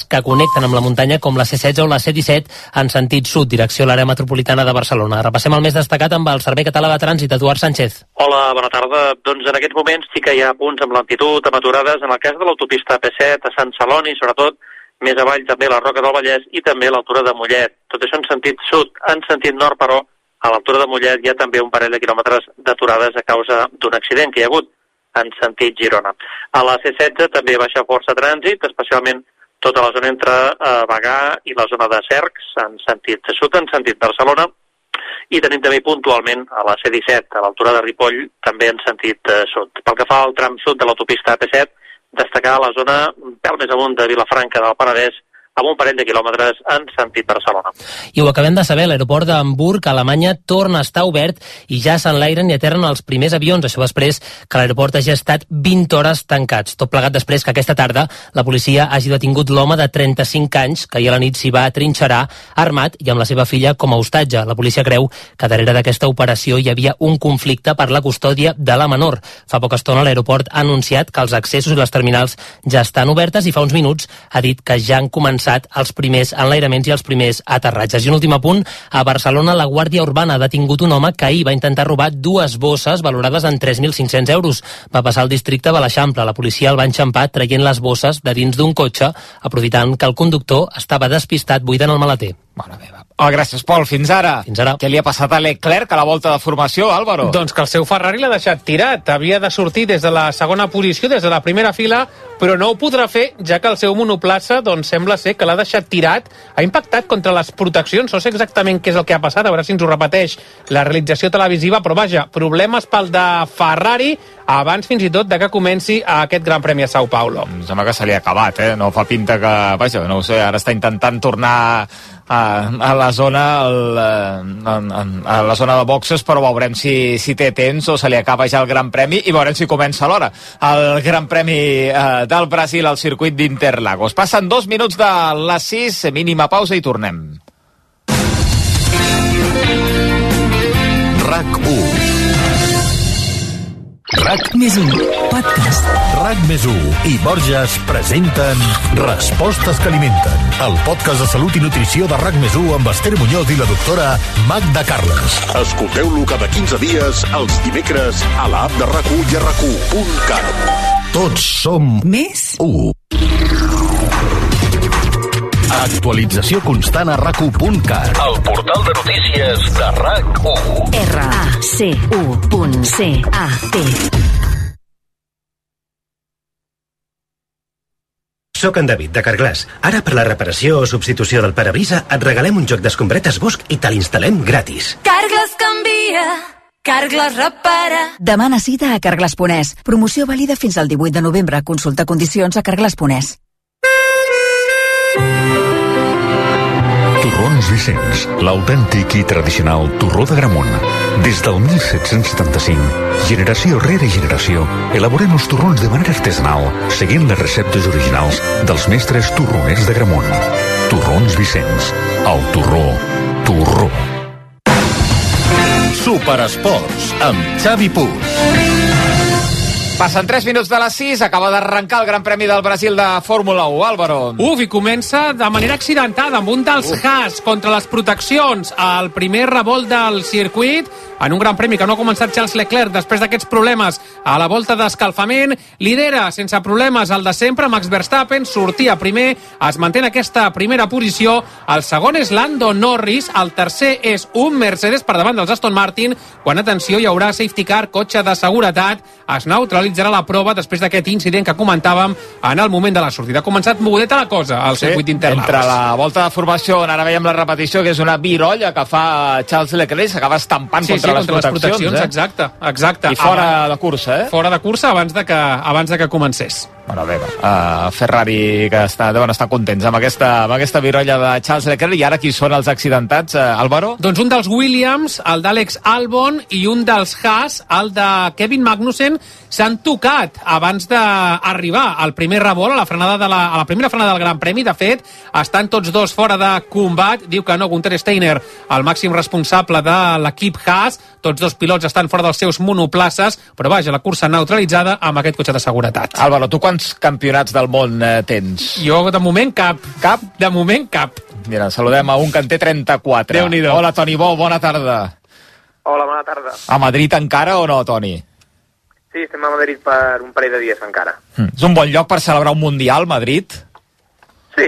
que connecten amb la muntanya com la C16 o la C17 en sentit sud, direcció a l'àrea metropolitana de Barcelona. Repassem el més destacat amb el Servei Català de Trànsit, Eduard Sánchez. Hola, bona tarda. Doncs en aquests moments sí que hi ha punts amb lentitud, amb aturades, en el cas de l'autopista AP7 a Sant Celoni, sobretot més avall també la Roca del Vallès i també a l'altura de Mollet. Tot això en sentit sud. En sentit nord, però, a l'altura de Mollet hi ha també un parell de quilòmetres d'aturades a causa d'un accident que hi ha hagut en sentit Girona. A la C16 també baixa força trànsit, especialment tota la zona entre Bagà i la zona de Cercs, en sentit sud, en sentit Barcelona, i tenim també puntualment a la C17, a l'altura de Ripoll, també en sentit sud. Pel que fa al tram sud de l'autopista AP7, destacar la zona un pèl més amunt de Vilafranca del Penedès, amb un parell de quilòmetres en sentit Barcelona. I ho acabem de saber, l'aeroport d'Hamburg, a Alemanya, torna a estar obert i ja s'enlairen i aterren els primers avions. Això després que l'aeroport hagi estat 20 hores tancats. Tot plegat després que aquesta tarda la policia hagi detingut l'home de 35 anys que ahir a la nit s'hi va atrinxerar armat i amb la seva filla com a hostatge. La policia creu que darrere d'aquesta operació hi havia un conflicte per la custòdia de la menor. Fa poca estona l'aeroport ha anunciat que els accessos i les terminals ja estan obertes i fa uns minuts ha dit que ja han començat els primers enlairaments i els primers aterratges. I un últim apunt, a Barcelona la Guàrdia Urbana ha detingut un home que ahir va intentar robar 2 bosses valorades en 3.500 euros. Va passar al districte de l'Eixample. La policia el va enxampar traient les bosses de dins d'un cotxe, aprofitant que el conductor estava despistat buidant el maleter. Bona meva. Gràcies, Pol. Fins ara. Fins ara. Què li ha passat a Leclerc a la volta de formació, Álvaro? Doncs que el seu Ferrari l'ha deixat tirat. Havia de sortir des de la segona posició, des de la primera fila, però no ho podrà fer, ja que el seu monoplaça doncs, sembla ser que l'ha deixat tirat. Ha impactat contra les proteccions. No sé exactament què és el que ha passat, a veure si ens ho repeteix la realització televisiva, però vaja, problemes pel de Ferrari abans fins i tot de que comenci aquest Gran Premi a Sao Paulo. Em sembla que se li ha acabat, No fa pinta que... Vaja, no ho sé, ara està intentant tornar a la zona a la zona de boxes, però veurem si té temps o se li acaba ja el Gran Premi i veurem si comença l'hora el Gran Premi del Brasil al circuit d'Interlagos. Passen 2 minuts de les 6, mínima pausa i tornem. RAC1 RAC+1 Podcast. RAC+1 i Borges presenten Respostes que alimenten, el podcast de salut i nutrició de RAC+1 amb Esther Muñoz i la doctora Magda Carles. Escolteu-lo cada 15 dies els dimecres a l'app de RAC1 i a RAC1.cat. Tots som més 1. Actualització constant a RAC1.cat, el portal de notícies de RAC1. RAC1.cat. Soc en David, de Carglass. Ara, per la reparació o substitució del parabrisa, et regalem un joc d'escombretes Bosch i te l'instal·lem gratis. Carglass canvia, Carglass repara. Demana cita a Carglass.es. Promoció vàlida fins al 18 de novembre. Consulta condicions a Carglass.es. Torrons Vicenç, l'autèntic i tradicional torró de Gramunt. Des del 1775, generació rere generació, elaborem els torrons de manera artesanal, seguint les receptes originals dels mestres torroners de Gramunt. Torrons Vicenç, el torró, torró. Superesports, amb Xavi Puig. Passen 3 minuts de les 6, acaba d'arrencar el Gran Premi del Brasil de Fórmula 1, Álvaro. I comença de manera accidentada amb un dels Haas contra les proteccions al primer revolt del circuit, en un Gran Premi que no ha començat Charles Leclerc després d'aquests problemes a la volta d'escalfament. Lidera sense problemes el de sempre, Max Verstappen, sortia primer, es manté en aquesta primera posició, el segon és Lando Norris, el tercer és un Mercedes per davant dels Aston Martin, quan, atenció, hi haurà safety car, cotxe de seguretat, es neutralitzarà la prova després d'aquest incident que comentàvem en el moment de la sortida. Ha començat mogudeta la cosa al circuit d'Interlagos. Entre la volta de formació, ara veiem la repetició, que és una virolla que fa Charles Leclerc, s'acaba estampant contra les proteccions. Exacte. I fora de cursa, Fora de cursa abans de que comencés. Bueno, bé, Ferrari, que deuen estar contents amb aquesta virolla de Charles Leclerc. I ara qui són els accidentats, Álvaro? Doncs un dels Williams, el d'Àlex Albon, i un dels Haas, el de Kevin Magnussen, s'han tocat abans d'arribar al primer revolt, a la primera frenada del Gran Premi. De fet, estan tots dos fora de combat. Diu que no, Gunther Steiner, el màxim responsable de l'equip Haas. Tots dos pilots estan fora dels seus monoplaces, però vaja, la cursa neutralitzada amb aquest cotxe de seguretat. Álvaro, tu quan quants campionats del món tens? Jo, de moment, cap. Cap? De moment, cap. Mira, saludem a un que en té 34. Déu-n'hi-do. Hola, Toni Bou, bona tarda. Hola, bona tarda. A Madrid encara o no, Toni? Sí, estem a Madrid per un parell de dies encara. És un bon lloc per celebrar un Mundial, Madrid? Sí,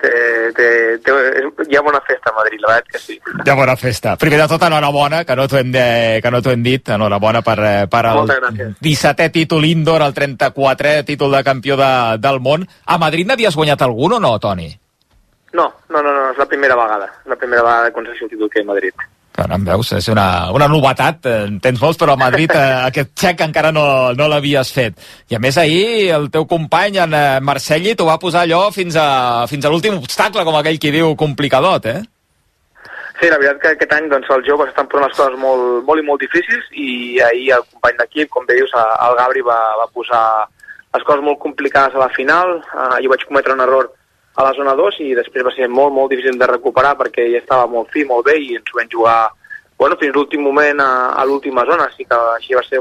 hi ha bona festa a Madrid, la veritat que sí. Hi ha bona festa. Primer de tot, enhorabona, que no t'ho hem dit, enhorabona per el 17è títol indoor, el 34è títol de campió del món. A Madrid n'havies guanyat algun o no, Toni? No, és la primera vegada que aconsegueixo el títol que a Madrid. Bueno, em veus, és una novetat, tens molts, però a Madrid aquest xec encara no l'havies fet. I a més ahir el teu company, en Marcelli, t'ho va posar allò fins a l'últim obstacle, com aquell qui diu complicadot, eh? Sí, la veritat que aquest any doncs, els joves estan posant les coses molt, molt i molt difícils i ahir el company d'equip, com bé dius, el Gabri va posar les coses molt complicades a la final. Jo vaig cometre un error a la zona 2 i després va ser molt, molt difícil de recuperar perquè ja estava molt fi, molt bé i ens ho vam jugar fins l'últim moment a l'última zona, així que així va ser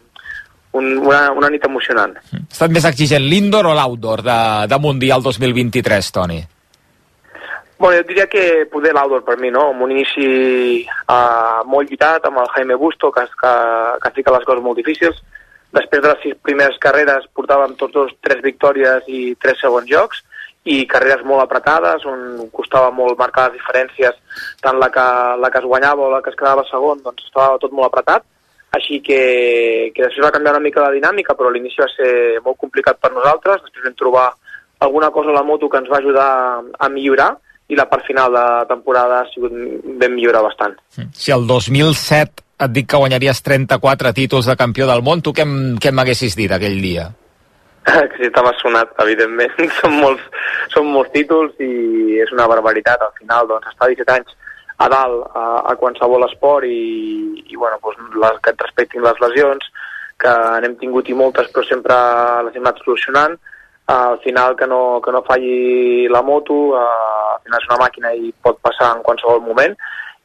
una nit emocionant. Ha estat més exigent l'indoor o l'outdoor de Mundial 2023, Toni? Bueno, jo diria que poder l'outdoor per mi, no? Amb un inici molt lluitat amb el Jaime Busto, que fica les coses molt difícils. Després de les 6 primeres carreres portàvem tots dos 3 victòries i 3 segons llocs, i carreres molt apretades, on costava molt marcar les diferències, tant la que es guanyava o la que es quedava segon, doncs estava tot molt apretat, així que després va canviar una mica la dinàmica, però l'inici va ser molt complicat per nosaltres, després vam trobar alguna cosa a la moto que ens va ajudar a millorar, i la part final de temporada vam millorar bastant. Si el 2007 et dic que guanyaries 34 títols de campió del món, tu què m'haguessis dit aquell dia? Que sí, estava sonat, evidentment. Són molts títols i és una barbaritat. Al final, doncs, estar 17 anys a dalt a qualsevol esport i bueno, doncs, que et respectin les lesions, que n'hem tingut i moltes, però sempre les hem anat solucionant. Al final, que no falli la moto, al final és una màquina i pot passar en qualsevol moment.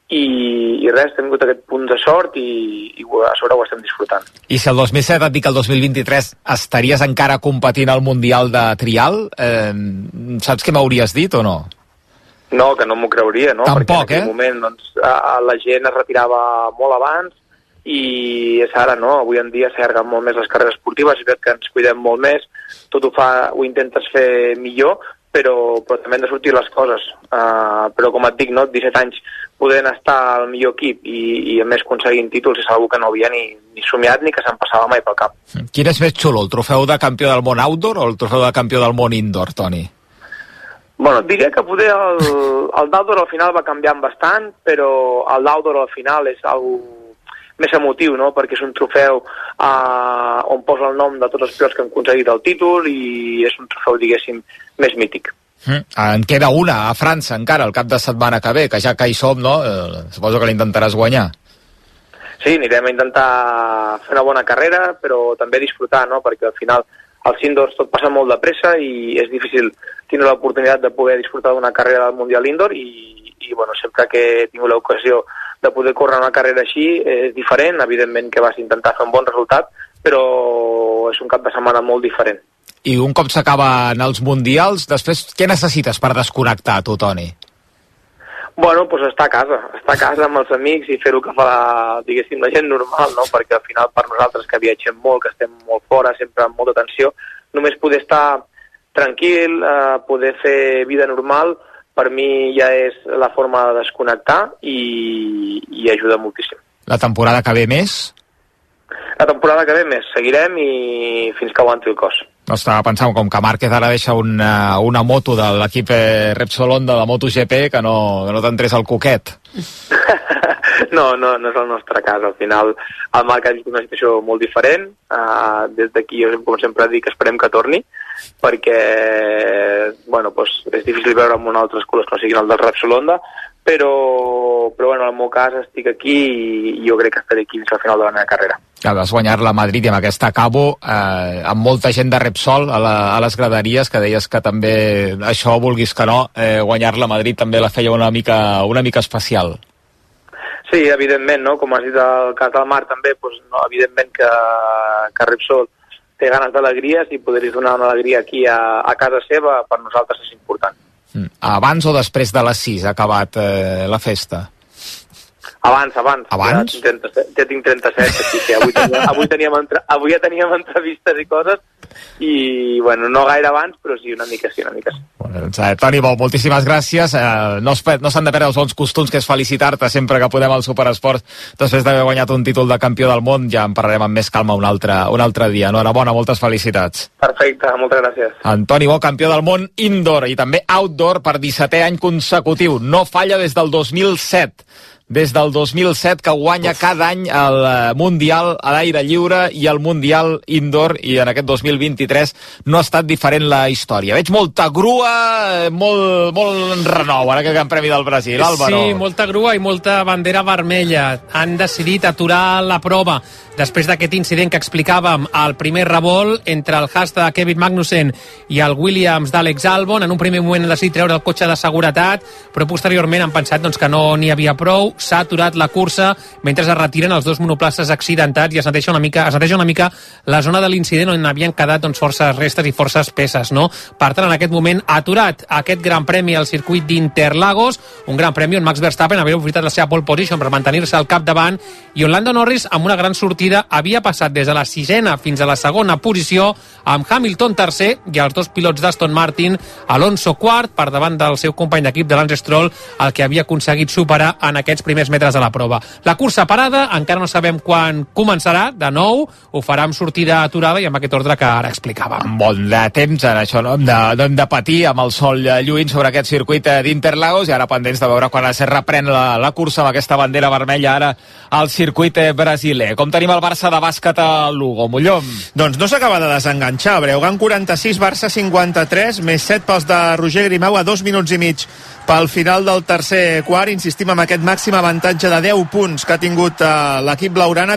I res, hem tingut aquest punt de sort i a sobre ho estem disfrutant. I si el 2007 et dic que el 2023 estaries encara competint al Mundial de Trial, saps què m'hauries dit o no? No, que no m'ho creuria, no? Tampoc, perquè en aquell moment doncs, la gent es retirava molt abans i és ara, no? Avui en dia s'allarguen molt més les carreres esportives, és que ens cuidem molt més, tot ho intentes fer millor, però també han de sortir les coses. Però com et dic, no? 17 anys podent estar al millor equip i a més aconseguint títols és algo que no havia ni somiat ni que se'm passava mai pel cap. Quin és més xulo, el trofeu de campió del món outdoor o el trofeu de campió del món indoor, Toni? Bueno, diria que poder el d'outdoor al final va canviant bastant, però el d'outdoor al final és algo més emotiu, no? Perquè és un trofeu on posa el nom de tots els pilots que han aconseguit el títol i és un trofeu, diguéssim, més mític. En queda una a França encara el cap de setmana que ve, que ja que hi som, no? Suposo que l'intentaràs guanyar. Sí, anirem a intentar fer una bona carrera, però també disfrutar, no? Perquè al final als indoors tot passa molt de pressa i és difícil tindre l'oportunitat de poder disfrutar d'una carrera del Mundial Indoor i bueno, sempre que he tingut l'ocasió de poder córrer una carrera així és diferent, evidentment que vas intentar fer un bon resultat, però és un cap de setmana molt diferent. I un cop s'acaben els mundials, després què necessites per desconnectar, tu, Toni? Bueno, doncs estar a casa amb els amics i fer el que fa, diguéssim, la gent normal, no? Perquè al final per nosaltres que viatgem molt, que estem molt fora, sempre amb molta tensió, només poder estar tranquil, poder fer vida normal, per mi ja és la forma de desconnectar i ajuda moltíssim. La temporada que ve més? La temporada que ve més, seguirem i fins que aguanti el cos. No estava pensant, com que Márquez ara deixa una moto de l'equip Repsol Honda de MotoGP, que no t'entrés el coquet. No és el nostre cas. Al final el Marc ha viscut una situació molt diferent. Des d'aquí jo com sempre dic que esperem que torni, perquè bueno, doncs és difícil veure amb un altres colors que no siguin el del Repsol Honda, però bueno, en el meu cas estic aquí i jo crec que estaré aquí fins al final de la meva carrera. Ja vas guanyar-la a Madrid i amb aquesta acabo amb molta gent de Repsol a les graderies, que deies que també això, vulguis que no, guanyar-la a Madrid també la feia una mica especial. Sí, evidentment, no? Com has dit el cas del Marc també, doncs, no, evidentment que Repsol té ganes d'alegries i poder-hi donar una alegria aquí a casa seva per nosaltres és important. Abans o després de les 6 ha acabat la festa? Abans. Abans? Ja tinc 37, així que avui ja teníem entrevistes i coses, i bueno, no gaire abans, però sí, una mica sí. Bueno, Toni Bou, moltíssimes gràcies. No s'han de perdre els bons costums, que és felicitar-te sempre que podem al Superesports després d'haver guanyat un títol de campió del món. Ja en parlarem amb més calma un altre dia. Enhorabona, moltes felicitats. Perfecte, moltes gràcies. Toni Bou, campió del món indoor i també outdoor per 17è any consecutiu. No falla des del 2007. Des del 2007 que guanya cada any el Mundial a l'aire lliure i el Mundial indoor, i en aquest 2023 no ha estat diferent la història. Veig molta grua, molt renou en aquest Gran Premi del Brasil, Álvaro. Sí, molta grua i molta bandera vermella. Han decidit aturar la prova després d'aquest incident que explicàvem, al primer revolt entre el Haas de Kevin Magnussen i el Williams d'Alex Albon. En un primer moment han decidit treure el cotxe de seguretat, però posteriorment han pensat que no n'hi havia prou. S'ha aturat la cursa mentre es retiren els dos monoplaces accidentats i es neteja una mica la zona de l'incident on havien quedat forces restes i forces peces, no? Per tant, en aquest moment ha aturat aquest Gran Premi al circuit d'Interlagos, un Gran Premi on Max Verstappen havia aprofitat la seva pole position per mantenir-se al capdavant, i on Lando Norris, amb una gran sortida, havia passat des de la 6ª fins a la 2ª posició, amb Hamilton tercer i els dos pilots d'Aston Martin, Alonso quart, per davant del seu company d'equip de Lance Stroll, el que havia aconseguit superar en aquests primers metres de la prova. La cursa parada, encara no sabem quan començarà, de nou, ho farà amb sortida aturada i amb aquest ordre que ara explicàvem. Bon de temps en això, no hem de patir amb el sol lluint sobre aquest circuit d'Interlagos, i ara pendents de veure quan es reprèn la cursa amb aquesta bandera vermella ara al circuit brasiler. Com tenim el Barça de bàsquet a Lugo, Mollom? Doncs no s'acaba de desenganxar. Breogán 46, Barça 53, més 7 pels de Roger Grimau a 2 minuts i mig pel final del tercer quart. Insistim en aquest màxim avantatge de 10 punts que ha tingut l'equip blaugrana,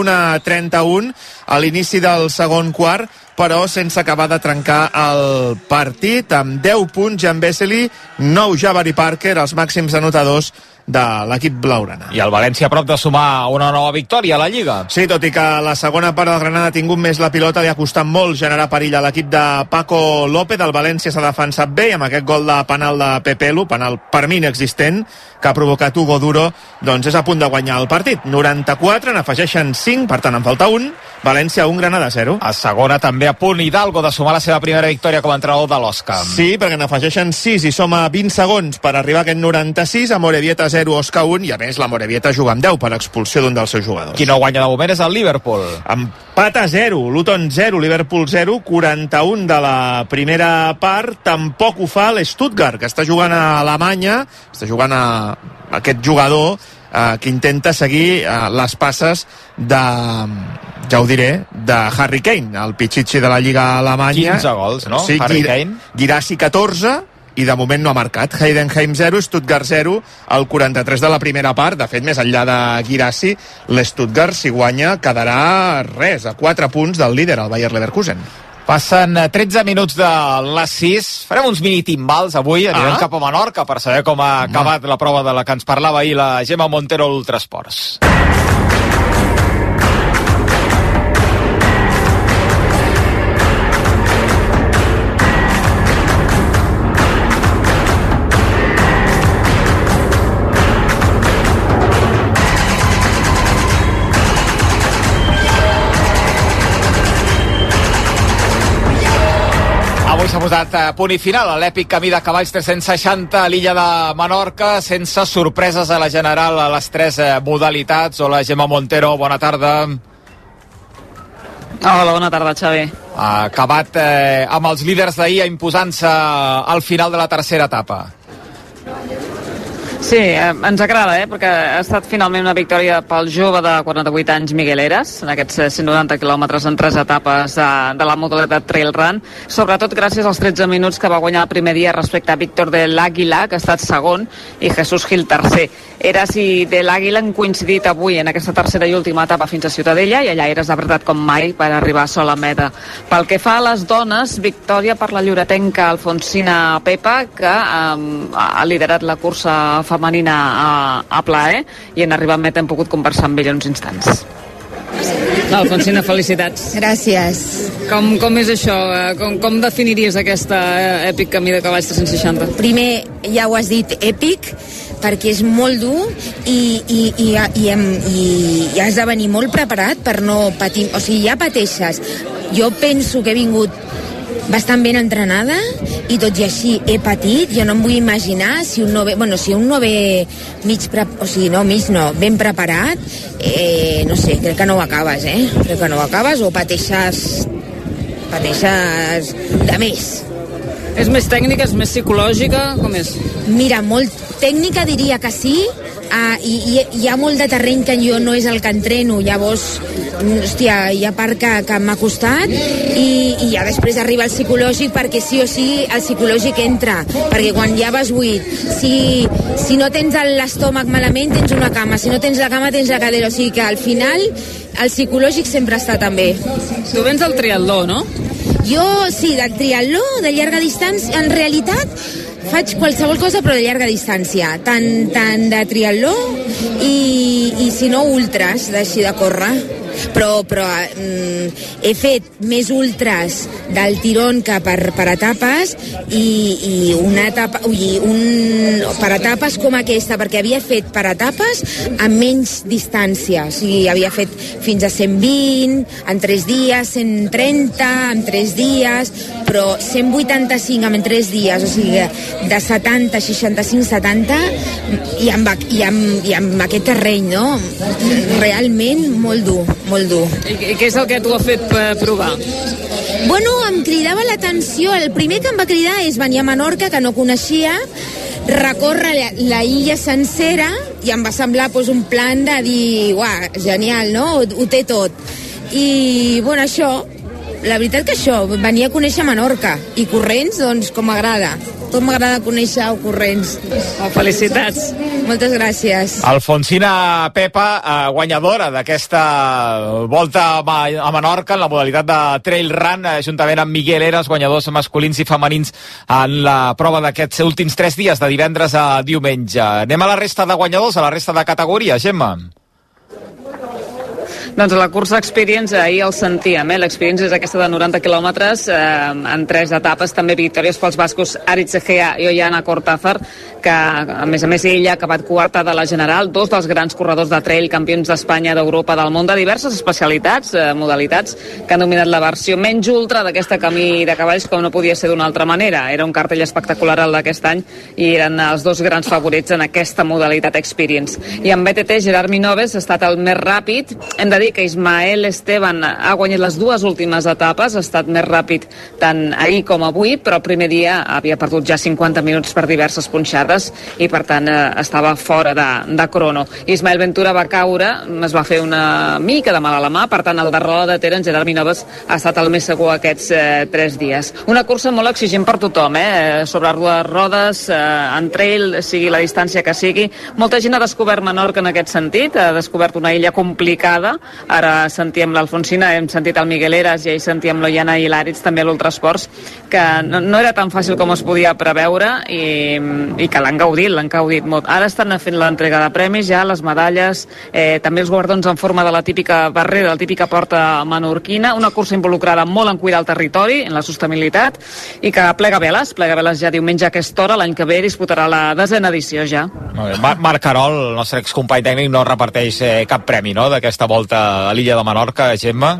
21-31 a l'inici del segon quart, però sense acabar de trencar el partit. Amb 10 punts, Jan Vesely, 9 Jabari Parker, els màxims anotadors de l'equip blaugrana. I el València a prop de sumar una nova victòria a la Lliga. Sí, tot i que la segona part del Granada ha tingut més la pilota, li ha costat molt generar perill a l'equip de Paco López. El València s'ha defensat bé i amb aquest gol de penal de Pepelu, penal per mi inexistent, que ha provocat Hugo Duro, doncs és a punt de guanyar el partit. 94, n'afegeixen 5, per tant en falta 1. València 1, Granada 0. A segona també a punt Hidalgo de sumar la seva primera victòria com a entrenador de l'Osca. Sí, perquè n'afegeixen 6 i som a 20 segons per arribar a aquest 96, a Morevieta 0, Osca 1, i a més la Morevieta juga amb 10 per expulsió d'un dels seus jugadors. Qui no guanya de moment és el Liverpool. Empat a 0, Luton 0, Liverpool 0, 41 de la primera part. Tampoc ho fa l'Stuttgart, que està jugant a Alemanya, està jugant a aquest jugador que intenta seguir les passes de, ja ho diré, de Harry Kane, el pitxitxi de la Lliga Alemanya. 15 gols, no? Sí, Harry Kane. Guirassi 14, i de moment no ha marcat. Heidenheim 0, Stuttgart 0, al 43 de la primera part. De fet, més enllà de Guirassi, l'Stuttgart, si guanya, quedarà res, a 4 punts del líder, el Bayer Leverkusen. Passen 13 minuts de les 6. Farem uns mini-timbals avui. Anirem cap a Menorca per saber com ha acabat la prova de la que ens parlava ahir la Gemma Montero a l'Ultrasports. Avui s'ha posat punt i final a l'èpic camí de cavalls 360 a l'illa de Menorca, sense sorpreses a la general a les 3 modalitats. Hola, Gemma Montero, bona tarda. Hola, bona tarda, Xavi. Ha acabat amb els líders d'ahir imposant-se al final de la tercera etapa. Sí, ens agrada, perquè ha estat finalment una victòria pel jove de 48 anys Miguel Eras, en aquests 190 quilòmetres en 3 etapes de la modalitat Trail Run, sobretot gràcies als 13 minuts que va guanyar el primer dia respecte a Víctor de l'Àguila, que ha estat segon, i Jesús Gil tercer. Eras i de l'Àguila han coincidit avui en aquesta tercera i última etapa fins a Ciutadella, i allà Eras ha apretat com mai per arribar sol a meta. Pel que fa a les dones, victòria per la lloretenca Alfonsina Pepa, que ha liderat la cursa femenina a plaer, i en arribar a meta hem pogut conversar amb ella uns instants. Alfonsina, felicitats. Gràcies. Com és això? Com definiries aquesta èpic camí de cavalls 360? Primer, ja ho has dit, èpic, perquè és molt dur i has de venir molt preparat per no patir. O sigui, ja pateixes. Jo penso que he vingut bastant ben entrenada i tot i així he patit. Jo no em vull imaginar si un no ve ben preparat, no sé, crec que no ho acabes, crec que no ho acabes o pateixes de més. És més tècnica, és més psicològica, com és? Mira, molt tècnica diria que sí, i hi ha molt de terreny que jo no és el que entreno, llavors hòstia, hi ha part que m'ha costat i ja després arriba el psicològic, perquè sí o sí el psicològic entra, perquè quan ja vas buit, si no tens l'estómac malament tens una cama, si no tens la cama tens la cadira, o sigui que al final el psicològic sempre està també. Tu vens del triatló, no? Jo sí, del triatló, de llarga distància, en realitat faig qualsevol cosa però de llarga distància, tant de triatló i si no ultras, d'així de córrer. Però he fet més ultras del tirón que per etapes i una etapa per etapes com aquesta, perquè havia fet per etapes amb menys distància, o sigui, havia fet fins a 120 en 3 dies, 130 en 3 dies, però 185 en 3 dies, o sigui, de 70, 65, 70 i amb aquest terreny, no? Realment molt dur. Molt dur. I què és el que t'ho ha fet provar? Bueno, em cridava l'atenció. El primer que em va cridar és venir a Menorca, que no coneixia, recórrer la illa sencera, i em va semblar un plan de dir, uah, genial, no? Ho té tot. I, bueno, la veritat que venia a conèixer Menorca, i corrents, doncs, com m'agrada. Tot m'agrada conèixer corrents. Felicitats. Moltes gràcies. Alfonsina Pepa, guanyadora d'aquesta volta a Menorca en la modalitat de trail run, juntament amb Miguel Eras, guanyadors masculins i femenins en la prova d'aquests últims 3 dies, de divendres a diumenge. Anem a la resta de guanyadors, a la resta de categories, Gemma. Doncs la cursa Experience, ahir el sentíem, l'Experience és aquesta de 90 quilòmetres, en 3 etapes, també victòries pels bascos Aritz Egea i Oiana Cortázar, que a més ella ha acabat quarta de la general, 2 dels grans corredors de trail, campions d'Espanya, d'Europa, del món, de diverses especialitats, modalitats, que han dominat la versió menys ultra d'aquesta camí de cavalls, com no podia ser d'una altra manera. Era un cartell espectacular el d'aquest any i eren els 2 grans favorits en aquesta modalitat Experience. I en BTT, Gerard Minoves ha estat el més ràpid. Hem de dir que Ismael Esteban ha guanyat les 2 últimes etapes, ha estat més ràpid tant ahir com avui, però el primer dia havia perdut ja 50 minuts per diverses punxades i per tant estava fora de crono. Ismael Ventura va caure, es va fer una mica de mal a la mà, per tant el de roda de Ter, en Gerard Minoves, ha estat el més segur aquests 3 dies. Una cursa molt exigent per tothom, sobre rodes, en trail, sigui la distància que sigui. Molta gent ha descobert Menorca en aquest sentit, ha descobert una illa complicada. Ara sentíem l'Alfonsina, hem sentit el Miguel Eras i ahir sentíem l'Oiana i l'Aritz, també a l'Ultrasports, que no era tan fàcil com es podia preveure i que l'han gaudit molt. Ara estan fent l'entrega de premis, ja les medalles, també els guardons en forma de la típica barrera, la típica porta menorquina, una cursa involucrada molt en cuidar el territori, en la sostenibilitat, i que plega veles ja diumenge a aquesta hora, l'any que ve disputarà la 10ª edició ja. Molt bé. Marc Carol, el nostre excompany tècnic, no reparteix cap premi, no?, d'aquesta volta a l'illa de Menorca, Gemma?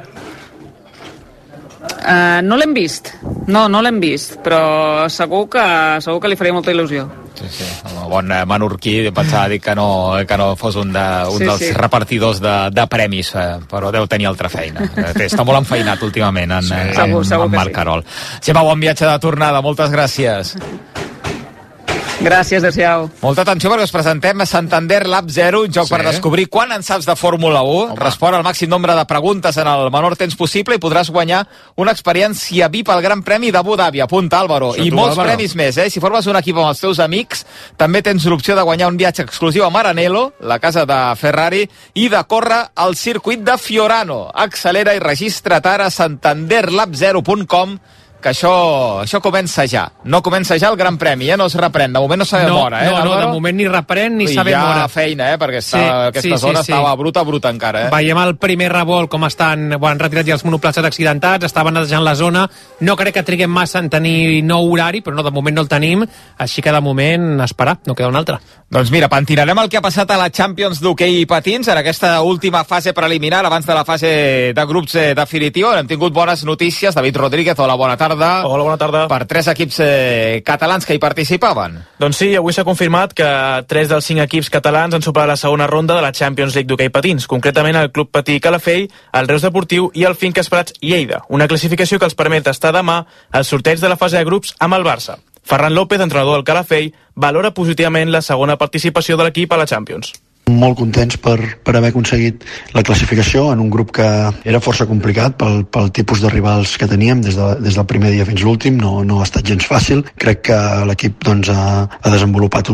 No l'hem vist, no l'hem vist, però segur que li faria molta il·lusió. Sí, el bon menorquí, pensava dir que no fos un dels repartidors de premis, però deu tenir altra feina. Està molt enfeinat últimament en Marc Carol. Gemma, bon viatge de tornada, moltes gràcies. Gràcies, adéu-siau. Molta atenció perquè us presentem a Santander Lab 0, un joc per descobrir quan en saps de Fórmula 1. Respon al màxim nombre de preguntes en el menor temps possible i podràs guanyar una experiència VIP al Gran Premi d'Abu Dhabi. Apunta, Álvaro. I molts premis més, Si formes un equip amb els teus amics, també tens l'opció de guanyar un viatge exclusiu a Maranello, la casa de Ferrari, i de córrer al circuit de Fiorano. Accelera i registra't ara a santanderlab0.com que això comença ja. No comença ja el Gran Premi, no es reprèn. De moment no sabem hora, No, de moment ni reprèn ni sabem hora. Hi ha feina, perquè aquesta zona estava bruta encara. Veiem el primer revolt, com han retirat ja els monoplaces accidentats, estaven netejant la zona. No crec que triguem massa en tenir nou horari, però de moment no el tenim, així que de moment esperar, no queda un altre. Doncs mira, pentinarem el que ha passat a la Champions d'hoquei i patins en aquesta última fase preliminar, abans de la fase de grups definitiva. Hem tingut bones notícies. David Rodríguez, hola, bona tarda. Hola, bona tarda. Per 3 equips catalans que hi participaven. Doncs sí, avui s'ha confirmat que 3 dels 5 equips catalans han superat la segona ronda de la Champions League d'hoquei patins, concretament el Club Patí Calafell, el Reus Deportiu i el Finques Prats Lleida. Una classificació que els permet estar demà al sorteig de la fase de grups amb el Barça. Ferran López, entrenador del Calafell, valora positivament la segona participació de l'equip a la Champions. Molt contents per haver aconseguit la classificació en un grup que era força complicat pel tipus de rivals que teníem des del primer dia fins l'últim. No ha estat gens fàcil. Crec que l'equip ha desenvolupat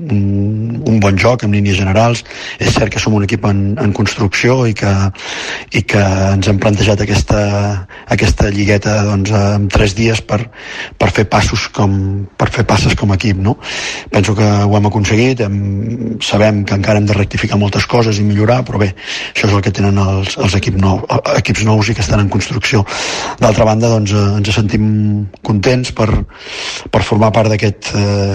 un bon joc en línies generals. És cert que som un equip en construcció i que ens hem plantejat aquesta lligueta en 3 dies per fer passes com a equip, no? Penso que ho hem aconseguit. Sabem que encara hem de rectificar moltes coses i millorar, però bé, això és el que tenen els equips nous i que estan en construcció. D'altra banda, ens sentim contents per formar part d'aquest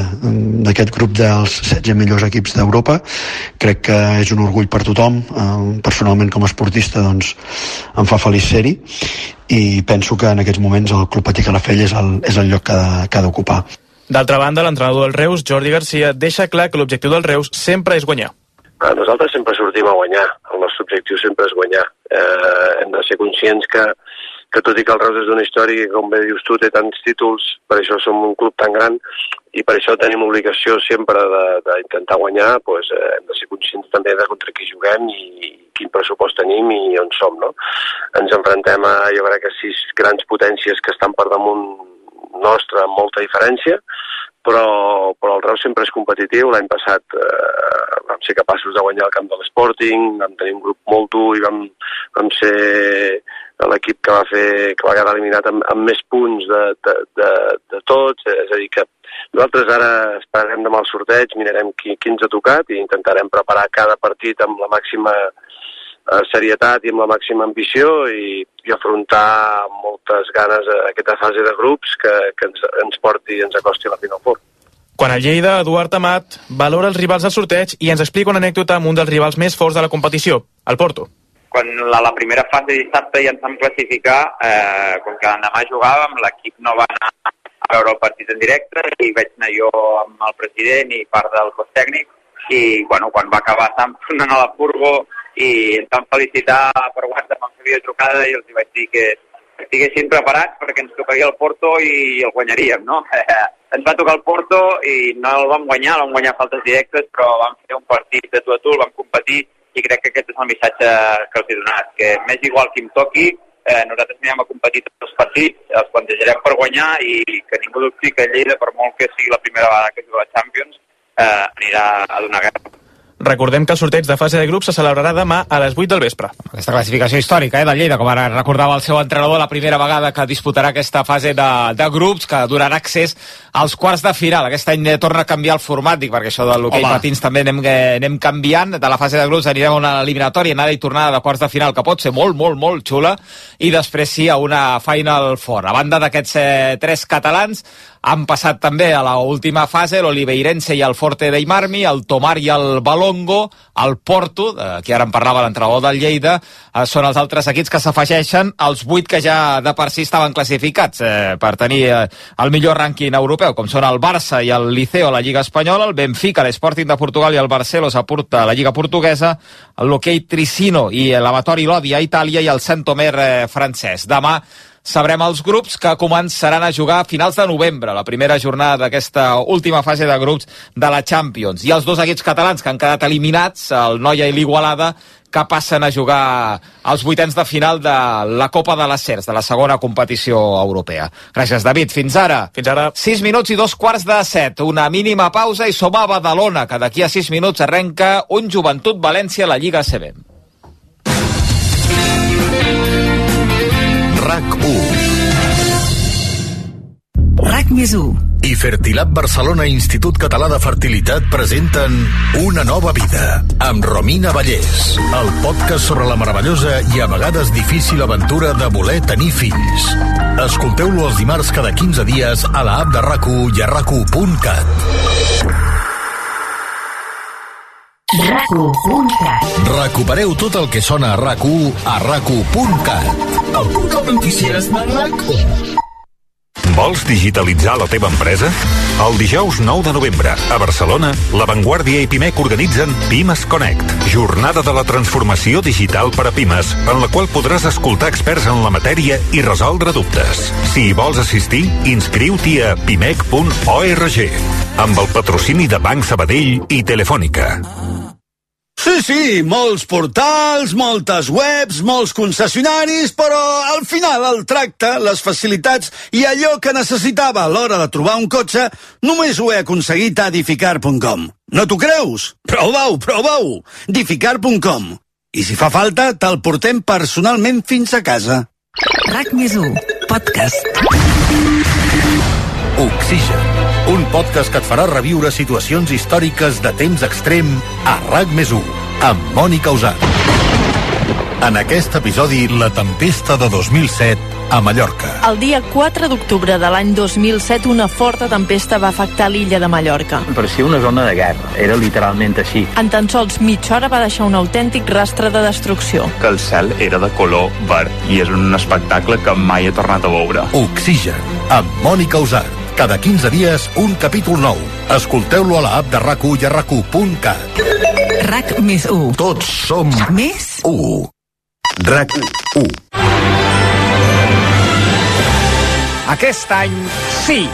grup dels 16 millors equips d'Europa. Crec que és un orgull per tothom. Personalment, com a esportista, em fa feliç ser-hi i penso que en aquests moments el Club Patí Calafell és el lloc que ha d'ocupar. D'altra banda, l'entrenador del Reus, Jordi Garcia, deixa clar que l'objectiu del Reus sempre és guanyar. Nosaltres sempre sortim a guanyar, el nostre objectiu sempre és guanyar. Hem de ser conscients que tot i que el Reus és d'una història que, com bé dius tu, té tants títols, per això som un club tan gran i per això tenim obligació sempre d'intentar guanyar, hem de ser conscients també de contra qui juguem i quin pressupost tenim i on som, no? Ens enfrontem a, jo crec que 6 grans potències que estan per damunt nostre amb molta diferència, però el Reus sempre és competitiu. L'any passat vam ser capaços de guanyar el camp de l'Sporting, vam tenir un grup molt dur i vam ser l'equip que va quedar eliminat amb més punts de tots. És a dir, que nosaltres ara esperarem demà el sorteig, mirarem qui ens ha tocat i intentarem preparar cada partit amb la màxima serietat i amb la màxima ambició i afrontar amb moltes ganes aquesta fase de grups que ens porti i ens acosti a la Final Four. Quan el Lleida, Eduard Amat, valora els rivals del sorteig i ens explica una anècdota amb un dels rivals més forts de la competició, el Porto. Quan la primera fase de dissabte ja ens vam classificar, com que demà jugàvem, l'equip no va anar a veure el partit en directe i vaig anar jo amb el president i part del cos tècnic i quan va acabar estàvem tornant a la furgo i ens vam felicitar per WhatsApp amb la videotrucada i els vaig dir que estiguessin preparats perquè ens tocaria el Porto i el guanyaríem, no? Ens va tocar el Porto i no el vam guanyar faltes directes, però vam fer un partit de tu a tu, el vam competir i crec que aquest és el missatge que els he donat, que m'és igual qui em toqui, nosaltres anirem a competir tots els partits, els plantejarem per guanyar i que ningú dubti que Lleida, per molt que sigui la primera vegada que juga a la Champions, anirà a donar guerra. Recordem que el sorteig de fase de grups se celebrarà demà a les 8 del vespre. Aquesta classificació històrica del Lleida, com ara recordava el seu entrenador, la primera vegada que disputarà aquesta fase de grups, que donarà accés als quarts de final. Aquest any torna a canviar el format, perquè això de l'hoquei patins també anem canviant. De la fase de grups anirem a una eliminatòria, anada i tornada de quarts de final, que pot ser molt, molt, molt xula, i després sí a una Final Four. A banda d'aquests 3 catalans, han passat també a l'última fase l'Oliveirense i el Forte dei Marmi, el Tomar i el Balongo, el Porto, que ara en parlava l'entrenador del Lleida, són els altres equips que s'afegeixen als 8 que ja de per si estaven classificats per tenir el millor rànquing europeu, com són el Barça i el Liceo a la Lliga Espanyola, el Benfica, l'Sporting de Portugal i el Barcelos a la Lliga Portuguesa, l'Hockey Tricino i l'Amatori Lodi a Itàlia i el Saint-Omer francès. Demà sabrem els grups que començaran a jugar a finals de novembre, la primera jornada d'aquesta última fase de grups de la Champions. I els 2 equips catalans que han quedat eliminats, el Noia i l'Igualada, que passen a jugar als 8ens de final de la Copa de les Cers, de la segona competició europea. Gràcies, David. Fins ara. Fins ara. 6 minuts i 2:45. Una mínima pausa i som a Badalona, que d'aquí a 6 minuts arrenca un Joventut València a la Lliga ACB. RAC1. RAC+1 i Fertilab Barcelona Institut Català de Fertilitat presenten Una nova vida, amb Romina Vallès, el podcast sobre la meravellosa i a vegades difícil aventura de voler tenir fills. Escolteu-lo els dimarts cada 15 dies a la app de RAC1 i a RAC1.cat. RAC1.cat. Recupereu tot el que sona a RAC1 a RAC1.cat. El portal notícies de RAC1. Vols digitalitzar la teva empresa? El dijous 9 de novembre, a Barcelona, La Vanguardia i Pimec organitzen Pimes Connect, jornada de la transformació digital per a pimes, en la qual podràs escoltar experts en la matèria i resoldre dubtes. Si hi vols assistir, inscriu-t'hi a pimec.org, amb el patrocini de Banc Sabadell i Telefònica. Sí, molts portals, moltes webs, molts concessionaris, però al final el tracte, les facilitats i allò que necessitava a l'hora de trobar un cotxe només ho he aconseguit a Edificar.com. No t'ho creus? Prova-ho! Edificar.com. I si fa falta, te'l portem personalment fins a casa. RAC+1 Podcast. Oxigen, un podcast que et farà reviure situacions històriques de temps extrem a RAC+1, amb Mònica Usat. En aquest episodi, la tempesta de 2007 a Mallorca. El dia 4 d'octubre de l'any 2007, una forta tempesta va afectar l'illa de Mallorca. Parecia una zona de guerra, era literalment així. En tan sols mitja hora va deixar un autèntic rastre de destrucció. Que el cel era de color verd i és un espectacle que mai he tornat a veure. Oxigen, amb Mònica Usat. Cada 15 dies, un capítol nou. Escolteu-lo a la app de RAC1 i a RAC1.cat. RAC+1. Tots som més 1. RAC1. Aquest any, sí!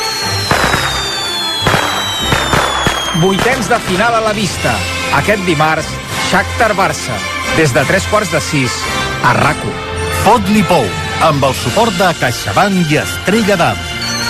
Vuitens de final a la vista. Aquest dimarts, Shakhtar-Barça. Des de 3:45 a RAC1. Fot-li pou, amb el suport de CaixaBank i Estrella d'Am.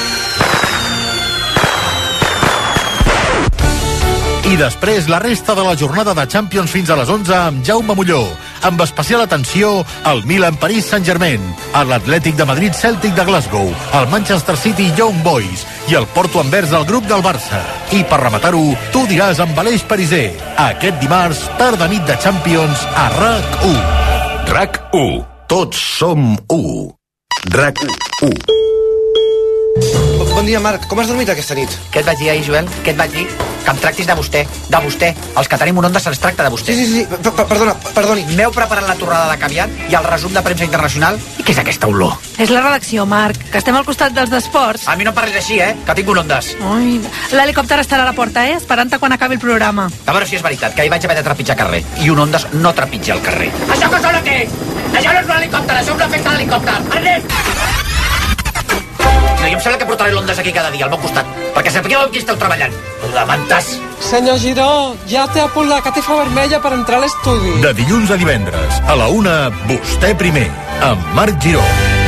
I després la resta de la jornada de Champions fins a les 11 amb Jaume Molló, amb especial atenció al Milan-Paris Saint-Germain, a l'Atlètic de Madrid Celtic de Glasgow, al Manchester City Young Boys i el Porto Anvers del grup del Barça. I per rematar-ho, tu diràs amb Aleix Pariser, aquest dimarts, tarda nit de Champions a RAC1. RAC1. Tots som 1. RAC1. Bon dia, Marc. Com has dormit aquesta nit? Què et vaig dir ahir, Joel? Què et vaig dir? Que em tractis de vostè. De vostè. Els que tenim un Onda se'ls tracta de vostè. Sí. Perdoni. M'heu preparat la torrada de caviar i el resum de premsa internacional. I què és aquesta olor? És la redacció, Marc, que estem al costat dels d'esports. A mi no em parlis així, que tinc un Ondas. Ai, l'helicòpter estarà a la porta, esperant-te quan acabi el programa. A veure si és veritat, que hi vaig haver de trepitjar carrer. I un Ondas no trepitja el carrer. Això que sona què és? Això no és un helicòpter, això és una festa d'helicòpter. Anem! No, jo em sembla que portaré l'Ondas aquí cada dia, al meu costat, perquè sapigueu amb qui esteu treballant. De mantes. Senyor Giró, ja té a punt la catifa vermella per entrar a l'estudi. De dilluns a divendres, a la 1, vostè primer, amb Marc Giró.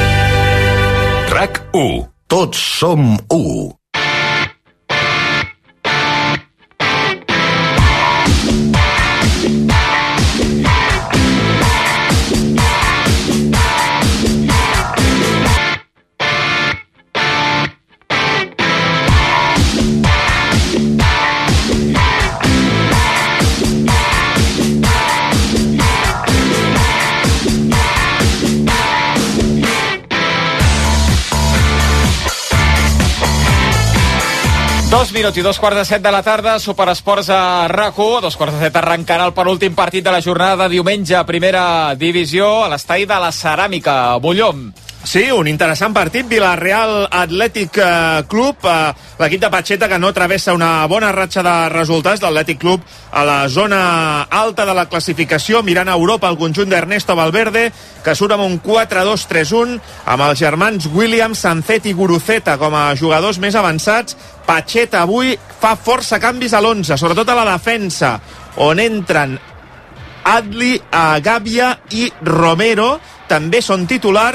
RAC1. Tots som 1. Dos minuts i 2:15 de la tarda, Superesports a RAC1. 2:15 arrencarà el penúltim partit de la jornada de diumenge, primera divisió, a l'estadi de la Ceràmica, Mollom. Sí, un interessant partit, Villarreal Atlètic Club, l'equip de Pacheta que no travessa una bona ratxa de resultats, l'Atlètic Club a la zona alta de la classificació, mirant a Europa el conjunt d'Ernesto Valverde, que surt amb un 4-2-3-1, amb els germans Williams, Sancet i Guruceta com a jugadors més avançats. Pacheta avui fa força canvis a l'11, sobretot a la defensa, on entren Adli, Gàbia i Romero, també són titulars,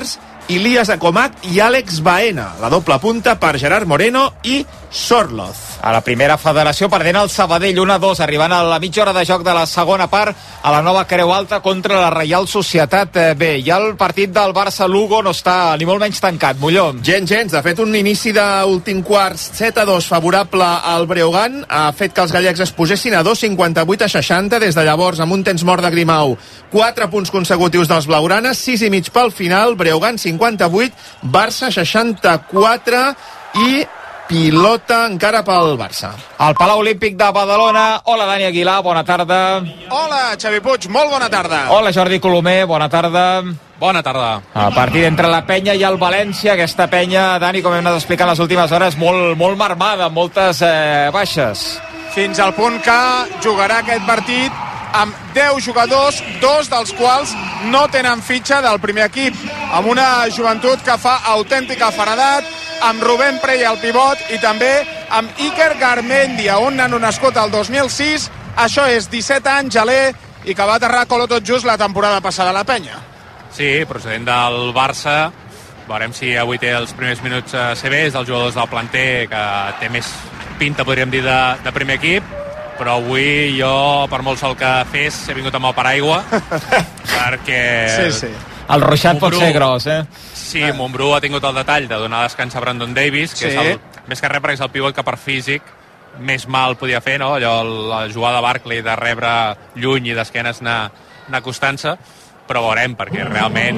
Ilias Acomac i Àlex Baena. La doble punta per Gerard Moreno i Sorloz. A la primera federació perdent el Sabadell 1-2, arribant a la mitja hora de joc de la segona part a la nova Creu Alta contra la Reial Societat B. I el partit del Barça-Lugo no està ni molt menys tancat, Molló. Gens. De fet, un inici d'últim quart 7-2 favorable al Breogán ha fet que els gallecs es posessin a 2, 58-60 des de llavors, amb un temps mort de Grimau. 4 punts consecutius dels blaugranes, 6 i mig pel final, Breogán 58, Barça 64 i pilota encara pel Barça. Al Palau Olímpic de Badalona. Hola, Dani Aguilar, bona tarda. Hola, Xavi Puig, molt bona tarda. Hola, Jordi Colomer, bona tarda. Bona tarda. El partit entre la Penya i el València, aquesta Penya, Dani, com hem anat explicant les últimes hores, molt marmada, amb moltes baixes. Fins al punt que jugarà aquest partit amb 10 jugadors, 2 dels quals no tenen fitxa del primer equip, amb una joventut que fa autèntica feredat, amb Rubén Prey al pivot i també amb Iker Garmendia, un nano nascut el 2006, això és 17 anys, geler, i que va aterrar a Coló tot just la temporada passada a la Penya. Sí, procedent del Barça, veurem si avui té els primers minuts a CB, és dels jugadors del planter que té més pinta, podríem dir, de primer equip, però avui jo, per molt sol que fes, he vingut amb el paraigua, perquè... Sí. El ruixat pot ser gros, Sí, Montbrú ha tingut el detall de donar descans a Brandon Davis, que és el, més que res perquè és el pivot que per físic més mal podia fer, no? Allò, la jugada de Barkley de rebre lluny i d'esquenes anar acostant-se, però veurem, perquè realment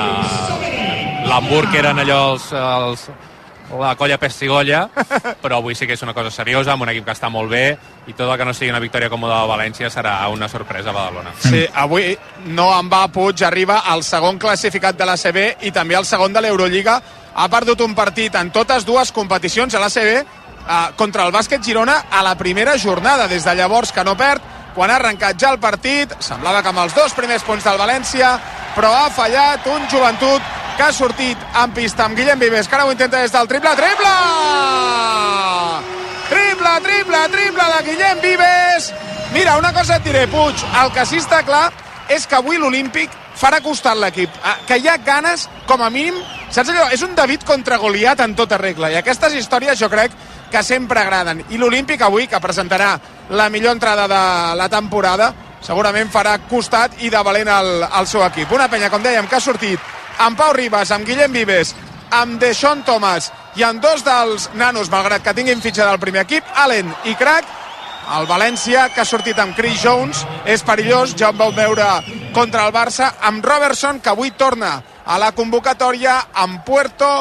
l'Hamburg eren allò la colla pestigolla, però avui sí que és una cosa seriosa, amb un equip que està molt bé, i tot el que no sigui una victòria còmoda de València serà una sorpresa a Badalona. Sí, avui Noah Mbà Puig arriba al segon classificat de l'ACB i també al segon de l'Eurolliga. Ha perdut un partit en totes dues competicions a l'ACB contra el Bàsquet Girona a la primera jornada. Des de llavors que no perd, quan ha arrencat ja el partit, semblava que amb els 2 primers punts del València, però ha fallat un joventut que ha sortit en pista amb Guillem Vives, que ara ho intenta des del triple. Triple de Guillem Vives. Mira, una cosa et diré, Puig, el que sí està clar és que avui l'Olímpic farà costar l'equip, que hi ha ganes, com a mínim, saps allò? És un David contra Goliat en tota regla, i aquestes històries jo crec que sempre agraden, i l'Olímpic avui, que presentarà la millor entrada de la temporada, segurament farà costat i de valent al seu equip. Una Penya, com dèiem, que ha sortit amb Pau Ribas, amb Guillem Vives, amb Deshaun Thomas i amb 2 dels nanos, malgrat que tinguin fitxa del primer equip, Allen i Crac. El València, que ha sortit amb Chris Jones, és perillós, ja ho vau veure contra el Barça, amb Robertson, que avui torna a la convocatòria, amb Puerto,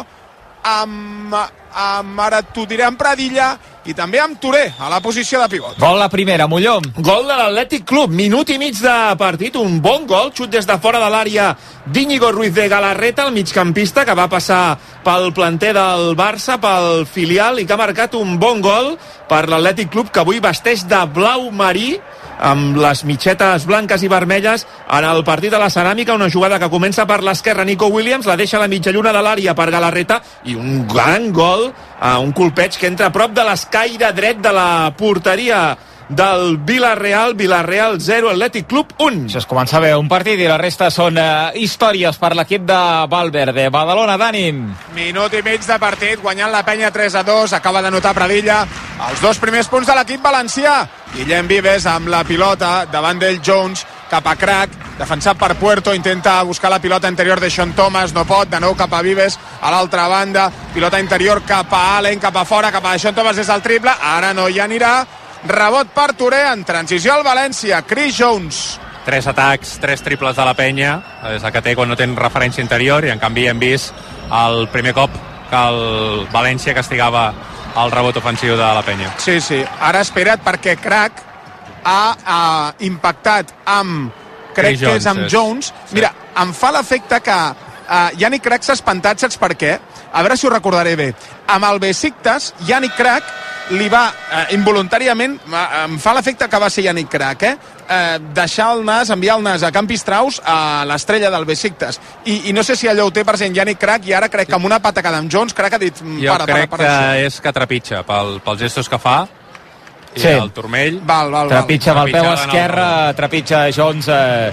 ara t'ho diré, amb Pradilla, i també amb Touré a la posició de pivot. Gol la primera, Molló. Gol de l'Atlètic Club, minut i mig de partit, un bon gol, xut des de fora de l'àrea d'Íñigo Ruiz de Galarreta, el migcampista que va passar pel planter del Barça, pel filial, i que ha marcat un bon gol per l'Atlètic Club, que avui vesteix de blau marí, amb les mitgetes blanques i vermelles en el partit de la ceràmica. Una jugada que comença per l'esquerra, Nico Williams, la deixa a la mitja lluna de l'àrea per Galarreta, i un gran gol, un colpeig que entra a prop de l'escaire dret de la porteria del Villarreal. Villarreal 0, Atlètic Club 1. Això es comença bé un partit i la resta són històries per l'equip de Valverde. Badalona, Dani. Minut i mig de partit, guanyant la Penya 3-2, acaba de notar Pradilla els 2 primers punts de l'equip valencià. Guillem Vives amb la pilota davant d'ell, Jones cap a Crac, defensat per Puerto, intenta buscar la pilota interior de Sean Thomas, no pot, de nou cap a Vives a l'altra banda, pilota interior cap a Allen, cap a fora, cap a Sean Thomas des del triple, ara no hi anirà. Rebot per Touré, en transició al València, Chris Jones. 3 atacs, 3 triples de la Penya, és el que té quan no tens referència interior, i en canvi hem vist el primer cop que el València castigava el rebot ofensiu de la Penya. Sí, ara espera't, perquè Crac ha impactat amb, crec que és amb Jones. Mira, em fa l'efecte que Yannick Crac s'ha espantat, saps per què? A veure si ho recordaré bé. Amb el Besiktas, Yannick Crac li va involuntàriament, em fa l'efecte que va ser Yannick Crac, deixar el nas, enviar el nas a Campistraus a l'estrella del Besiktas, i no sé si allò ho té present Yannick Crac, i ara crec que amb una patacada amb Jones Crac ha dit jo crec que és que trepitja pels gestos que fa, i el turmell. Trepitja amb el peu esquerre, trepitja Jones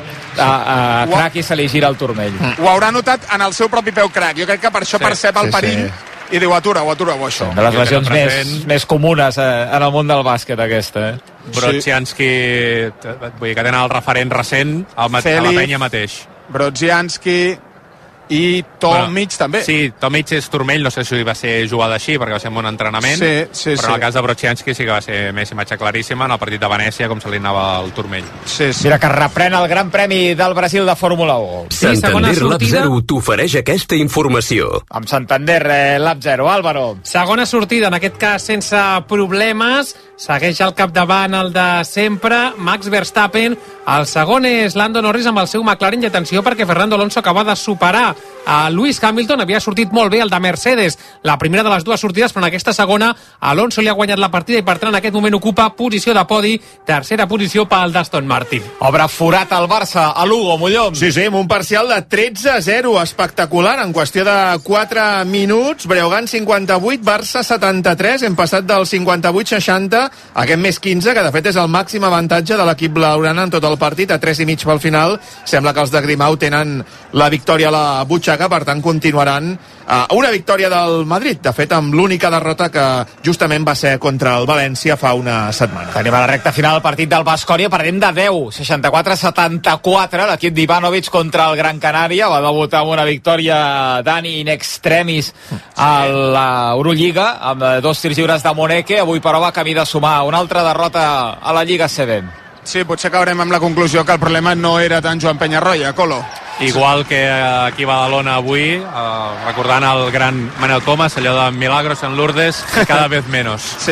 a Crac i se li gira el turmell. Ho haurà notat en el seu propi peu Crac. Jo crec que per això percep el perill i diu atura-ho, això. De les lesions més comunes en el món del bàsquet, aquesta. Brodzianski, vull dir que tenen el referent recent a la penya mateix. Brodzianski i Tomic també. Sí, Tomic és turmell, no sé si va ser jugada així perquè va ser en un entrenament, però en el cas de Brodzianski sí que va ser més imatge claríssima en el partit de Venècia, com se li anava el turmell. Mira que reprèn el Gran Premi del Brasil de Fórmula 1. Santander Lab 0 t'ofereix aquesta informació. Amb Santander Lab 0, Álvaro. Segona sortida, en aquest cas sense problemes. Segueix al capdavant el de sempre, Max Verstappen. El segon és Lando Norris amb el seu McLaren, i atenció perquè Fernando Alonso acaba de superar a Lewis Hamilton. Havia sortit molt bé el de Mercedes la primera de les dues sortides, però en aquesta segona Alonso li ha guanyat la partida i per tant en aquest moment ocupa posició de podi, tercera posició pel d'Aston Martin. Obre forat al Barça a Lugo, Mollom. Sí, amb un parcial de 13-0 espectacular en qüestió de 4 minuts. Breogán 58, Barça 73. Hem passat del 58-60 a aquest més 15, que de fet és el màxim avantatge de l'equip blaugrana en tot el partit, a 3,5 pel final. Sembla que els de Grimau tenen la victòria a la butxaca, per tant continuaran una victòria del Madrid, de fet amb l'única derrota que justament va ser contra el València fa una setmana. Tenim a la recta final el partit del Baskonia, perdem de 10, 64-74, l'equip d'Ivanovic contra el Gran Canària. Va debutar amb una victòria Dani in extremis a l'Eurolliga amb 2 tirs lliures de Moneke. Avui però va camí de sumar una altra derrota a la Lliga CB. Sí, potser acabarem amb la conclusió que el problema no era tant Joan Peñarroya, Colo. Igual que aquí a Badalona avui, recordant el gran Manel Comas, allò de Milagros en Lourdes, cada vez menos. Sí.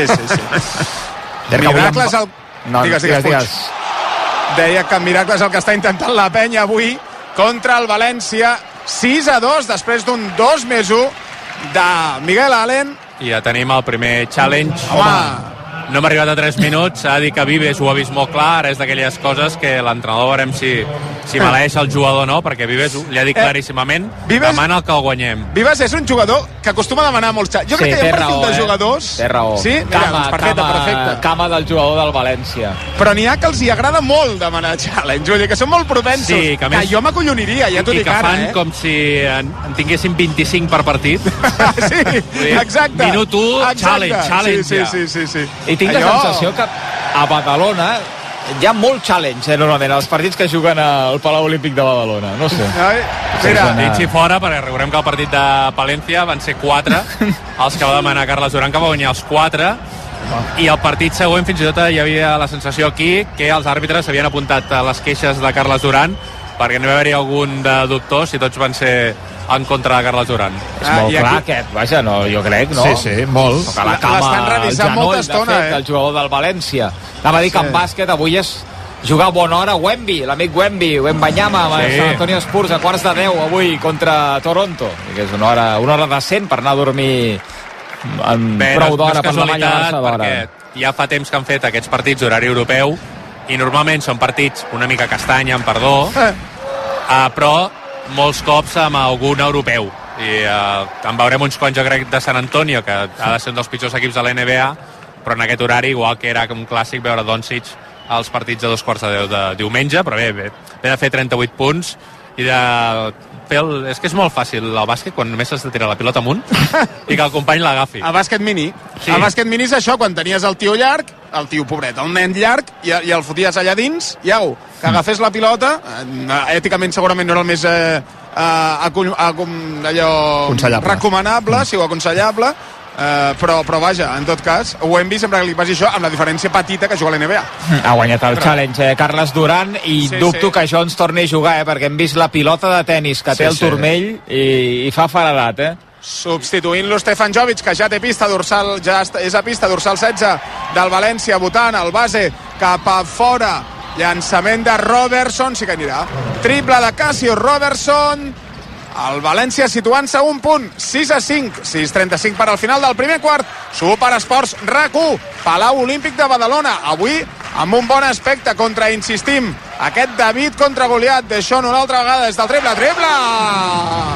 Miracles el... Digues. Deia que Miracles el que està intentant la penya avui contra el València. 6-2 després d'un 2+1 de Miguel Allen. I ja tenim el primer challenge. Home, no hem arribat a 3 minuts, s'ha de dir que Vives ho ha vist molt clar, ara és d'aquelles coses que l'entrenador veurem si maleeix el jugador o no, perquè Vives li ha dit claríssimament, demana que el guanyem. Vives és un jugador que acostuma a demanar molts xats. Jo crec que hi ha perfil de jugadors... Té raó. Sí? Mira, perfecte. Cama del jugador del València. Però n'hi ha que els hi agrada molt demanar challenge, vull dir que són molt propensos. Sí, que jo m'acolloniria, ja t'ho dic ara. I que fan com si en tinguéssim 25 per partit. Sí, exacte. Minut 1, challenge. Sí. I tinc la sensació que a Badalona hi ha molt challenge, normalment, als partits que juguen al Palau Olímpic de Badalona. No sé. Mira, ditxi fora, perquè recordem que el partit de Palència van ser 4, els que va demanar Carles Duran, que va guanyar els 4, i el partit següent fins i tot hi havia la sensació aquí que els àrbitres havien apuntat a les queixes de Carles Duran perquè no va haver-hi algun de dubtors i tots van ser en contra de Carles Duran. És molt clar aquest, vaja, no, jo crec, no? Sí, molt. La cama, l'estan revisant molta estona, el jugador del València. Anava a dir que en bàsquet avui és jugar a bona hora Wemby, l'amic Wembanyama, amb el Sant Antonio Spurs a quarts de 10 avui contra Toronto. Que és una hora decent per anar a dormir amb prou d'hora per no banyar-se d'hora. Perquè ja fa temps que han fet aquests partits d'horari europeu i normalment són partits una mica castanya, amb perdó, però molts cops amb algun europeu. I en veurem uns quants, jo crec, de Sant Antonio, que ha de ser un dels pitjors equips de la NBA, però en aquest horari, igual que era un clàssic veure Doncic als partits de 2:15 de diumenge, però bé de fer 38 punts i de fer és que és molt fàcil el bàsquet quan només has de tirar la pilota amunt i que el company l'agafi. A bàsquet mini. Sí. A bàsquet mini és això, quan tenies el tio llarg, el tio pobret, el nen llarg, i el foties allà dins, i au, que agafés la pilota, èticament segurament no era el més recomanable, o aconsellable, però vaja, en tot cas ho hem vist sempre que li passi això, amb la diferència petita que juga a l'NBA. Ha guanyat el challenge Carles Duran i dubto que Jones torni a jugar, perquè hem vist la pilota de tennis que té el turmell i fa faradat, Substituint-lo Stefan Jovic, que ja té pista dorsal, ja és a pista dorsal 16 del València, votant el base cap a fora, llançament de Robertson, sí que anirà, triple de Cassius Robertson, el València situant-se a un punt, 6-5, 6-35 per al final del primer quart. Superesports RAC1, Palau Olímpic de Badalona, avui amb un bon aspecte contra, insistim, aquest David contra Goliat. Deixón una altra vegada des del triple.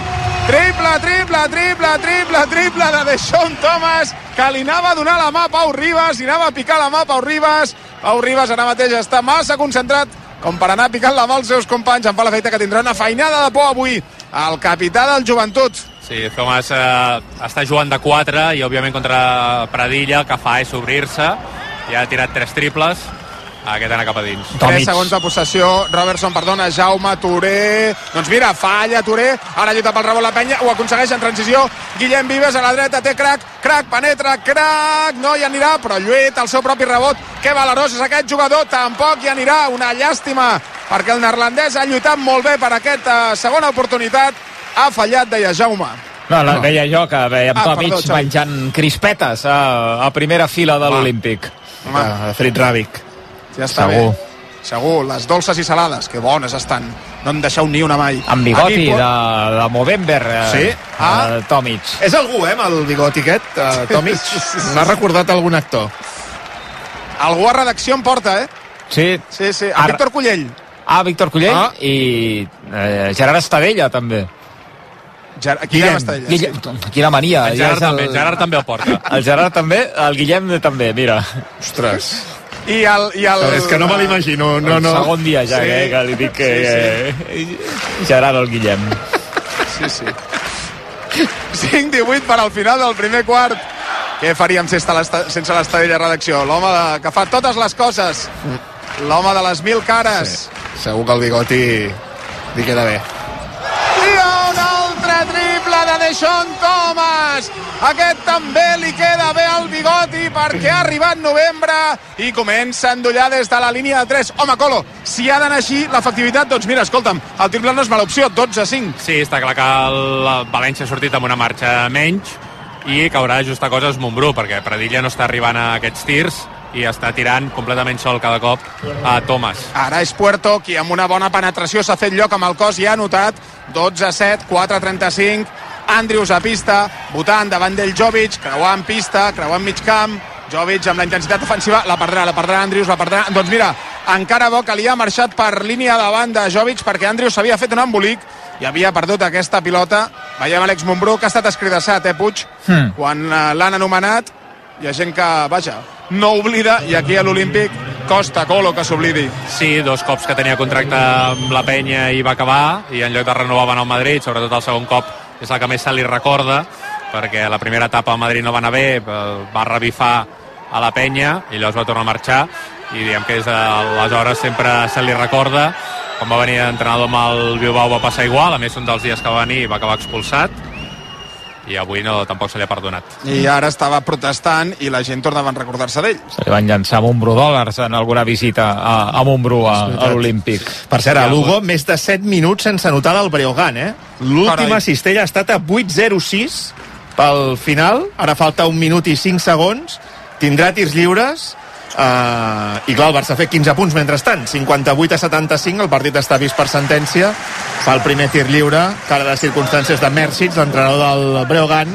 Triple de Deshaun Thomas, que li anava a donar la mà a Pau Ribas, i anava a picar la mà a Pau Ribas. Pau Ribas ara mateix està massa concentrat com per anar picant la mà als seus companys. Em fa l'efecte que tindrà una feinada de por avui el capità del Joventut. Sí, Thomas està jugant de 4 i òbviament contra Pradilla el que fa és obrir-se, ja ha tirat 3 triples, aquest anar cap a dins. 3 segons de possessió, Robertson, perdona, Jaume, Touré, doncs mira, falla Touré, ara lluita pel rebot la penya, ho aconsegueix en transició, Guillem Vives a la dreta, té crack, penetra, no hi anirà, però lluita el seu propi rebot, que valerós és aquest jugador, tampoc hi anirà, una llàstima, perquè el neerlandès ha lluitat molt bé per aquesta segona oportunitat, ha fallat, deia Jaume. No, deia jo que veiem Tomic menjant crispetes a primera fila de l'Olímpic. Frit Ràbic. Ja està bé. Segur, les dolces i salades, que bones estan. No en deixeu ni una mai. Amb bigoti de Movember, Tomic. És algú, amb el bigoti aquest, Tomic? M'ha recordat algun actor. Algú a redacció em porta, Sí. A Víctor Cullell. Víctor Cullell i Gerard Estadella, també. Quina mania. El Gerard també el porta. El Gerard també, el Guillem també, mira. Ostres. És que no me l'imagino. El segon dia ja, que li dic que Gerard o el Guillem. Sí. 5-18 per al final del primer quart. Què faríem sense l'Estadella redacció? L'home que fa totes les coses. L'home de les 1000 cares. Segur que el bigoti li queda bé. I un altre triple de Deshaun Thomas. Aquest també li queda bé al bigoti perquè ha arribat novembre i comença a endollar des de la línia de 3. Home, Colo, si ha d'anar així l'efectivitat, doncs mira, escolta'm, el triple no és mala opció, 12-5. Sí, està clar que el València ha sortit amb una marxa menys i que haurà d'ajustar coses Montbrú, perquè Pradilla no està arribant a aquests tirs i està tirant completament sol cada cop a Thomas. Ara és Puerto, qui amb una bona penetració s'ha fet lloc amb el cos i ha anotat 12-7, 4-35. Andrius a pista, votant davant d'ell Jovic, creuant pista, creuant mig camp. Jovic amb la intensitat ofensiva, la perdrà Andrius, doncs mira, encara bo que li ha marxat per línia de banda Jovic perquè Andrius s'havia fet un embolic i havia perdut aquesta pilota. Veiem Àlex Montbrú, que ha estat escridassat, Puig? Quan l'han anomenat, hi ha gent que, no oblida, i aquí a l'Olímpic costa, Colo, que s'oblidi. Sí, 2 cops que tenia contracte amb la penya i va acabar, i en lloc de renovar va anar al Madrid, sobretot el segon cop és el que més se li recorda, perquè la primera etapa al Madrid no va anar bé, va revifar a la penya i llavors va tornar a marxar, i diguem que des d'aleshores sempre se li recorda. Quan va venir d'entrenador amb el Bilbao va passar igual, a més un dels dies que va venir va acabar expulsat, i avui tampoc se li ha perdonat. I ara estava protestant i la gent tornava a recordar-se d'ell. Se li van llançar Montbrú dòlars en alguna visita a Montbrú a l'Olímpic. Per cert, a Lugo, més de 7 minuts sense anotar del Breogán, L'última cistella ha estat a 8-0-6 pel final. Ara falta 1 minut i 5 segons. Tindrà tirs lliures. I clar, el Barça ha fet 15 punts mentrestant, 58-75, el partit està vist per sentència. Fa el primer tir lliure, cara de circumstàncies de Mercic, l'entrenador del Breogán.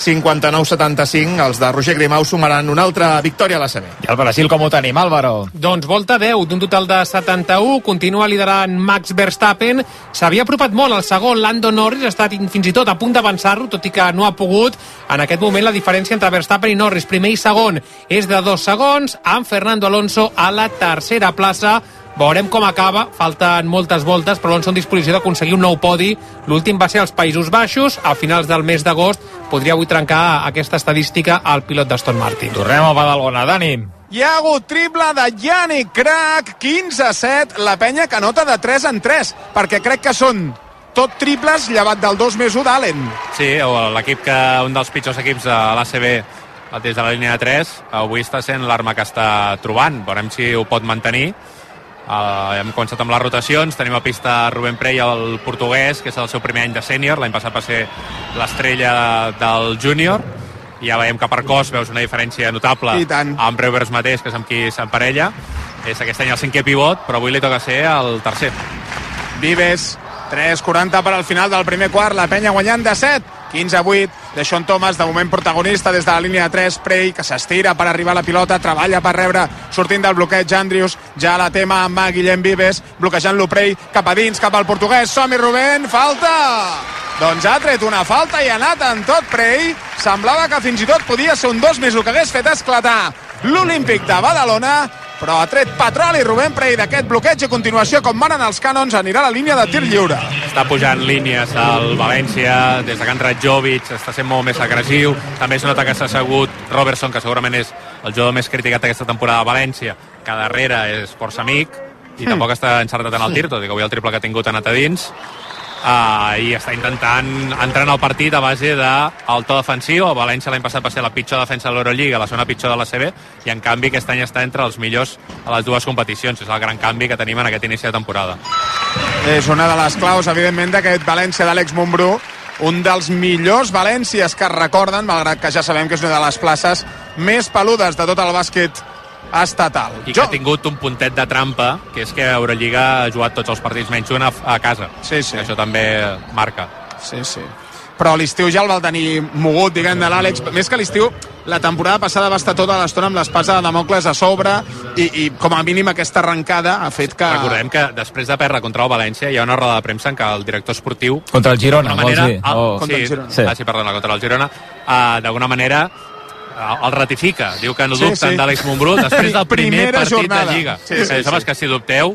59-75, els de Roger Grimau sumaran una altra victòria a la CB. I el Brasil com ho tenim, Álvaro? Doncs volta 10, d'un total de 71, continua liderant Max Verstappen, s'havia apropat molt al segon, Lando Norris ha estat fins i tot a punt d'avançar-lo, tot i que no ha pogut. En aquest moment la diferència entre Verstappen i Norris, primer i segon, és de 2 segons, amb Fernando Alonso a la tercera plaça. Veurem com acaba, falten moltes voltes, però Alonso en disposició d'aconseguir un nou podi. L'últim va ser als Països Baixos, a finals del mes d'agost. Podria avui trencar aquesta estadística al pilot d'Aston Martin. Tornem a Badalona, Dani. Hi ha hagut triple de Yannick Crac, 15-7, la penya que nota de 3 en 3, perquè crec que són tot triples llevat del 2+1 d'Allen. Sí, l'equip un dels pitjors equips de l'ACB des de la línia de 3, avui està sent l'arma que està trobant. Veurem si ho pot mantenir. Hem començat amb les rotacions, tenim a pista Rubén Prey, el portuguès, que és el seu primer any de sènior, l'any passat va ser l'estrella del júnior, i ja veiem que per cos veus una diferència notable amb Reuvers mateix, que és amb qui s'emparella. És aquest any el 5è pivot, però avui li toca ser el tercer. Vives, 3:40 per al final del primer quart, la penya guanyant de 7, 15-8, Deshaun Thomas de moment protagonista des de la línia de 3, Prey que s'estira per arribar a la pilota, treballa per rebre, sortint del bloqueig Andrius, ja la tema amb Guillem Vives, bloquejant-lo Prey cap a dins, cap al portuguès, som-hi Rubén, falta doncs ha tret una falta i ha anat en tot Prey. Semblava que fins i tot podia ser un 2 més el que hagués fet esclatar l'Olímpic de Badalona, però ha tret petroli Rubén Prey d'aquest bloqueig. A continuació, com manen els cànons, anirà a la línia de tir lliure. Està pujant línies al València, des de que ha entrat Jovic, està sent molt més agressiu. També es nota que s'ha assegut Robertson, que segurament és el jugador més criticat aquesta temporada a València, que darrere és força amic, i tampoc està encertat en el tir, tot i que avui el triple que ha tingut ha anat a dins. I està intentant entrar en el partit a base del to defensiu. El València l'any passat va ser la pitjor defensa de l'Eurolliga, la segona pitjor de la CB, i en canvi aquest any està entre els millors a les dues competicions. És el gran canvi que tenim en aquest inici de temporada. És una de les claus, evidentment, d'aquest València d'Àlex Mumbrú, un dels millors Valències que es recorden, malgrat que ja sabem que és una de les places més peludes de tot el bàsquet estatal. I que ha tingut un puntet de trampa, que és que Eurolliga ha jugat tots els partits menys un a casa. Sí, sí. Que això també marca. Sí, sí. Però l'estiu ja el va tenir mogut, diguem, de l'Àlex. Més que l'estiu, la temporada passada va estar tota l'estona amb l'espasa de Damocles a sobre i com a mínim aquesta arrencada ha fet que... Recordem que després de perdre contra el València hi ha una roda de premsa en què el director esportiu... Contra el Girona, vols dir? Contra el Girona. Sí, perdona, contra el Girona. D'alguna manera el ratifica, diu que no dubten d'Àlex Mumbrú després del primer partit de Lliga. Saps que si dubteu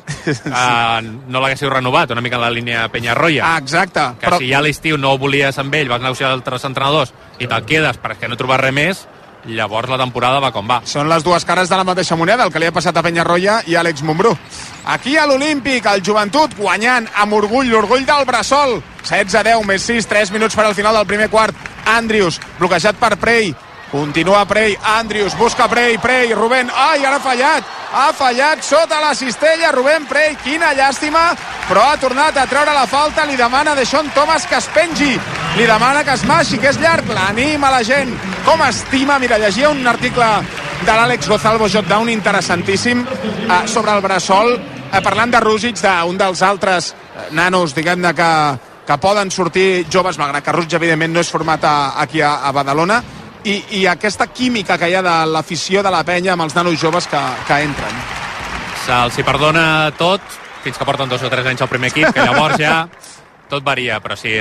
no l'haguéssiu renovat, una mica en la línia Peñarroya. Exacte. Que si ja a l'estiu no ho volies amb ell, vas negociar altres entrenadors i te'l quedes perquè no trobes res més, llavors la temporada va com va. Són les dues cares de la mateixa moneda, el que li ha passat a Peñarroya i a Àlex Mumbrú. Aquí a l'Olímpic, el Joventut guanyant amb orgull, l'orgull del Bressol. 16-10 més 6, 3 minuts per al final del primer quart. Andrius, bloquejat per Prey. Continua Prey, Andrius, busca Prey, Rubén, ai, ara ha fallat sota la cistella Rubén Prey, quina llàstima, però ha tornat a treure la falta, li demana Deshaun Thomas que es pengi, li demana que es maixi, que és llarg, l'anima la gent, com estima, mira, llegia un article de l'Àlex Gozalvo Jotdown interessantíssim sobre el Bressol, parlant de Rússic, d'un dels altres nanos, diguem-ne, que poden sortir joves, malgrat que Rússic, evidentment, no és format aquí a Badalona, i aquesta química que hi ha de l'afició de la penya amb els nanos joves que entren. Se'ls hi perdona tot, fins que porten 2 o 3 anys al primer equip, que llavors ja tot varia, però sí,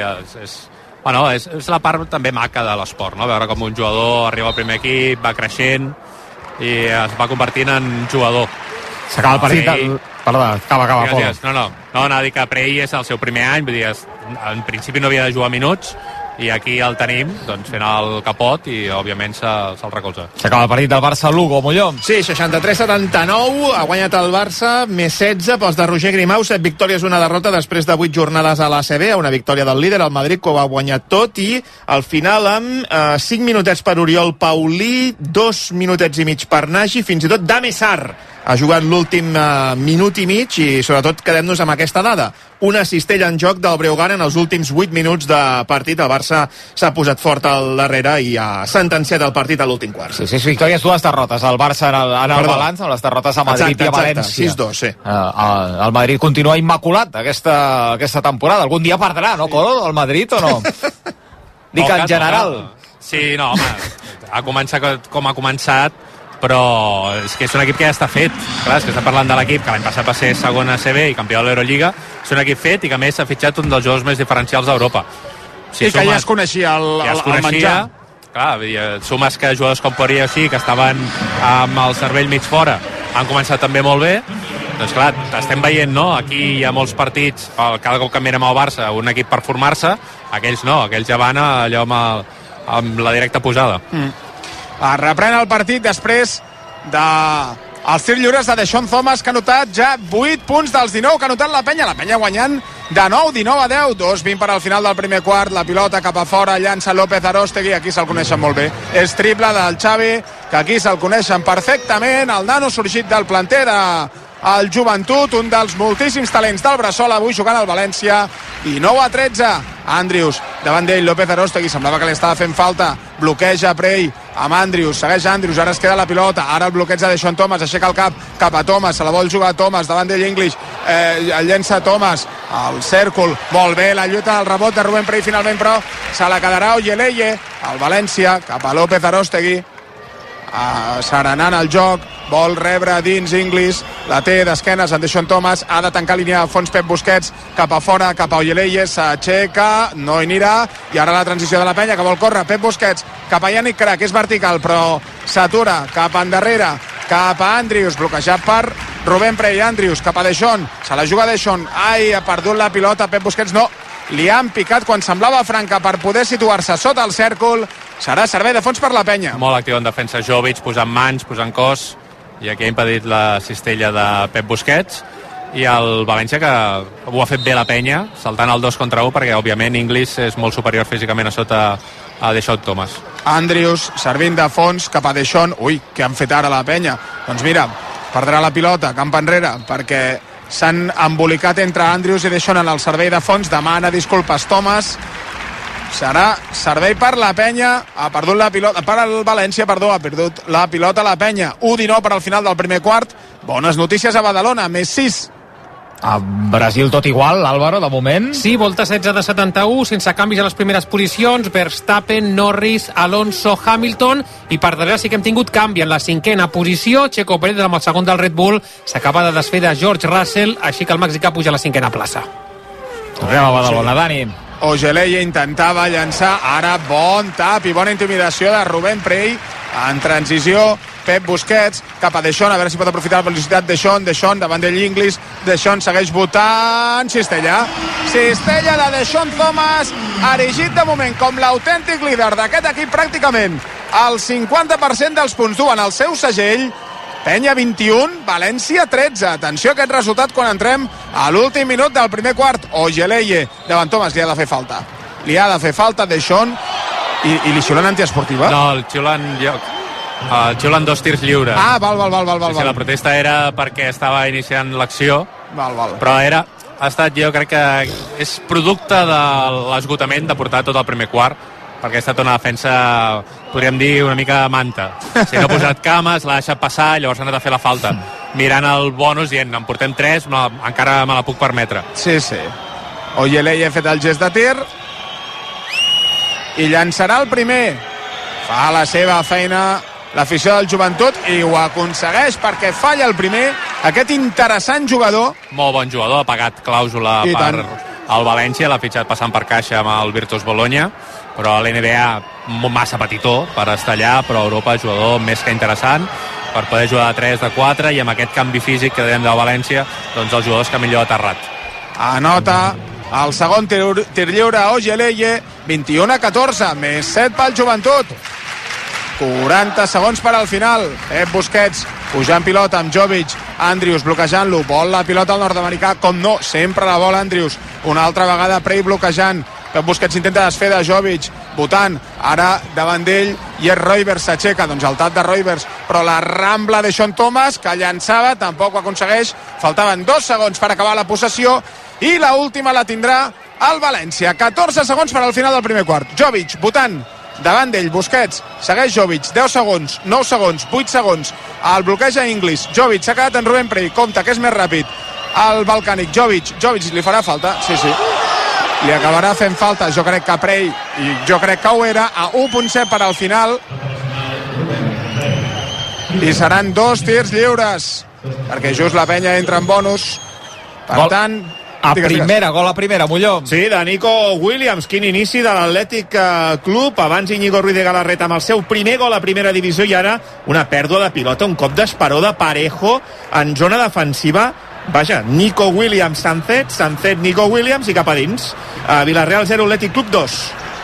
és la part també maca de l'esport, no? Veure com un jugador arriba al primer equip, va creixent i es va convertint en jugador. S'acaba el partit Perdó, acaba. No, anava a dir que Prey és el seu primer any, vull dir, en principi no havia de jugar minuts, i aquí el tenim, doncs, fent el capot i, òbviament, se'l recolza. S'acaba el partit del Barça-Lugo, Molló. Sí, 63-79, ha guanyat el Barça, més 16, pels de Roger Grimau, 7 victòries, una derrota després de 8 jornades a l'ACB, una victòria del líder, el Madrid, que ho ha guanyat tot, i al final amb 5 minutets per Oriol Paulí, 2 minutets i mig per Nagy, fins i tot Dame Sarr ha jugat l'últim minut i mig, i sobretot quedem-nos amb aquesta dada. Una cistella en joc del Breogán en els últims 8 minuts de partit. El Barça s'ha posat fort al darrere i ha sentenciat el partit a l'últim quart. Sí, 6 victòries, 2 derrotes. El Barça en el balanç, amb les derrotes a Madrid i a València. 6-2, sí. El Madrid continua immaculat aquesta temporada. Algun dia perdrà, no, Colo, el Madrid, o no? Dic en general. Sí, no, home, ha començat com ha començat, però és que és un equip que ja està fet. Clar, és que estem parlant de l'equip que l'any passat va ser segon a CB i campió de l'Eurolliga. És un equip fet i que a més s'ha fitxat un dels jugadors més diferencials d'Europa. Sí, que ja es coneixia el menjar. Clar, sumes que jugadors com Poirier o sí, que estaven amb el cervell mig fora, han començat també molt bé. Doncs clar, estem veient, no? Aquí hi ha molts partits, cada cop que mirem al Barça, un equip per formar-se, aquells no, aquells ja van allò amb la directa posada. Reprèn el partit després dels tirs lliures de Deshaun Thomas, que ha notat ja 8 punts dels 19 que ha notat la penya guanyant de nou, 19-10, 2-20 per al final del primer quart, la pilota cap a fora, llança López Aróstegui, aquí se'l coneixen molt bé, és triple del Xavi, que aquí se'l coneixen perfectament, el nano sorgit del planter el Joventut, un dels moltíssims talents del Bressol, avui jugant al València, i 9-13, Andrius, davant d'ell, López Aróstegui, semblava que li estava fent falta, bloqueja Prey, amb Andrius, segueix Andrius, ara es queda la pilota, ara el bloqueig de Deshaun Thomas, aixeca el cap a Thomas, se la vol jugar Thomas, davant d'ell English, el llença Thomas, al cèrcol, molt bé, la lluita del rebot de Rubén Prey finalment, però se la quedarà Oyeleye, el València, cap a López Aróstegui, serenant el joc, vol rebre dins Inglis, la té d'esquenes en Deschon Thomas, ha de tancar línia a fons Pep Busquets, cap a fora, cap a Ojeleye, s'aixeca, no hi anirà, i ara la transició de la penya que vol córrer, Pep Busquets, cap a Yannick Crac, és vertical, però s'atura, cap endarrere, cap a Andrius, bloquejat per Rubén Prey. Andrius, cap a Deschon, se la juga Deschon, ai, ha perdut la pilota, Pep Busquets no, li han picat quan semblava franca per poder situar-se sota el cèrcol. Serà servei de fons per la penya. Molt actiu en defensa Jovic, posant mans, posant cos, i aquí ha impedit la cistella de Pep Busquets, i el València que ho ha fet bé la penya, saltant el 2 contra 1, perquè òbviament Inglis és molt superior físicament a sota a Deschon Thomas. Andrius servint de fons cap a Deschon. Ui, què han fet ara la penya? Doncs mira, perdrà la pilota camp enrere perquè s'han embolicat entre Andrius i Deschon en el servei de fons. Demana disculpes Thomas. Serà servei per la penya. Ha perdut la pilota, per el València, perdó, ha perdut la pilota la penya. 1-19 per al final del primer quart. Bones notícies a Badalona, més 6. A Brasil tot igual, Álvaro, de moment. Sí, volta 16 de 71, sense canvis a les primeres posicions. Verstappen, Norris, Alonso, Hamilton, i per darrere sí que hem tingut canvi en la 5a posició. Checo Pérez amb el segon del Red Bull s'acaba de desfer de George Russell, així que el mexicà puja a la 5a plaça. Tornem a Badalona, Dani. Ojeleye intentava llançar, ara bon tap i bona intimidació de Rubén Prey en transició. Pep Busquets cap a Deschon, a veure si pot aprofitar la velocitat Deschon davant d'ell Inglis, Deschon segueix votant, cistella de Deschon Thomas, erigit de moment com l'autèntic líder d'aquest equip, pràcticament el 50% dels punts duen el seu segell. Penya 21, València 13. Atenció a aquest resultat quan entrem a l'últim minut del primer quart. Ojeleye davant Thomas, li ha de fer falta Deschon, i li xiulen antiesportiva? No, el xiulen 2 tirs lliures. Ah, val. Sí, la protesta era perquè estava iniciant l'acció, val. Però ha estat, jo crec que és producte de l'esgotament de portar tot el primer quart, perquè ha estat una defensa, podríem dir, una mica manta. Si no ha posat cames, l'ha deixat passar, llavors ha anat a fer la falta. Mirant el bonus, dient, en portem 3, encara me la puc permetre. Sí. Ojeleye ha fet el gest de tir i llançarà el primer. Fa la seva feina l'afició del Joventut i ho aconsegueix perquè falla el primer. Aquest interessant jugador. Molt bon jugador, ha pagat clàusula per el València, l'ha fitxat passant per caixa amb el Virtus Bologna, però a l'NBA massa petitó per estar allà, però a Europa jugador més que interessant per poder jugar de 3, de 4, i amb aquest canvi físic que dèiem de València, doncs els jugadors que millor ha aterrat. Anota el segon tir lliure a Ojeleye, 21-14, més 7 pel Joventut. 40 segons per al final. Pep Busquets pujant pilota amb Jovic, Andrius bloquejant-lo, vol la pilota al nord-americà, com no, sempre la vol Andrius, una altra vegada Prey bloquejant. Pep Busquets intenta desfer de Jovic, votant, ara davant d'ell i és Roivers, s'aixeca, doncs el tap de Roivers, però la rambla de Deschon Thomas, que llançava, tampoc ho aconsegueix. Faltaven 2 segons per acabar la possessió i la última la tindrà el València. 14 segons per al final del primer quart. Jovic votant davant d'ell, Busquets, segueix Jovic, 10 segons, 9 segons, 8 segons, el bloqueja Inglis, Jovic s'ha quedat en Rubén Prey, compte que és més ràpid el balcànic, Jovic li farà falta, sí, li acabarà fent falta, jo crec que Prey, i jo crec que ho era, a 1.7 per al final, i seran 2 tirs lliures, perquè just la penya entra en bonus, per tant... Gol a primera, Molló. Sí, de Nico Williams, quin inici de l'Atlètic Club, abans Íñigo Ruiz de Galarreta amb el seu primer gol a primera divisió i ara una pèrdua de pilota, un cop d'esperó de Parejo en zona defensiva. Vaja, Nico Williams, Sancet, Nico Williams i cap a dins. Villarreal 0, Atlètic Club 2.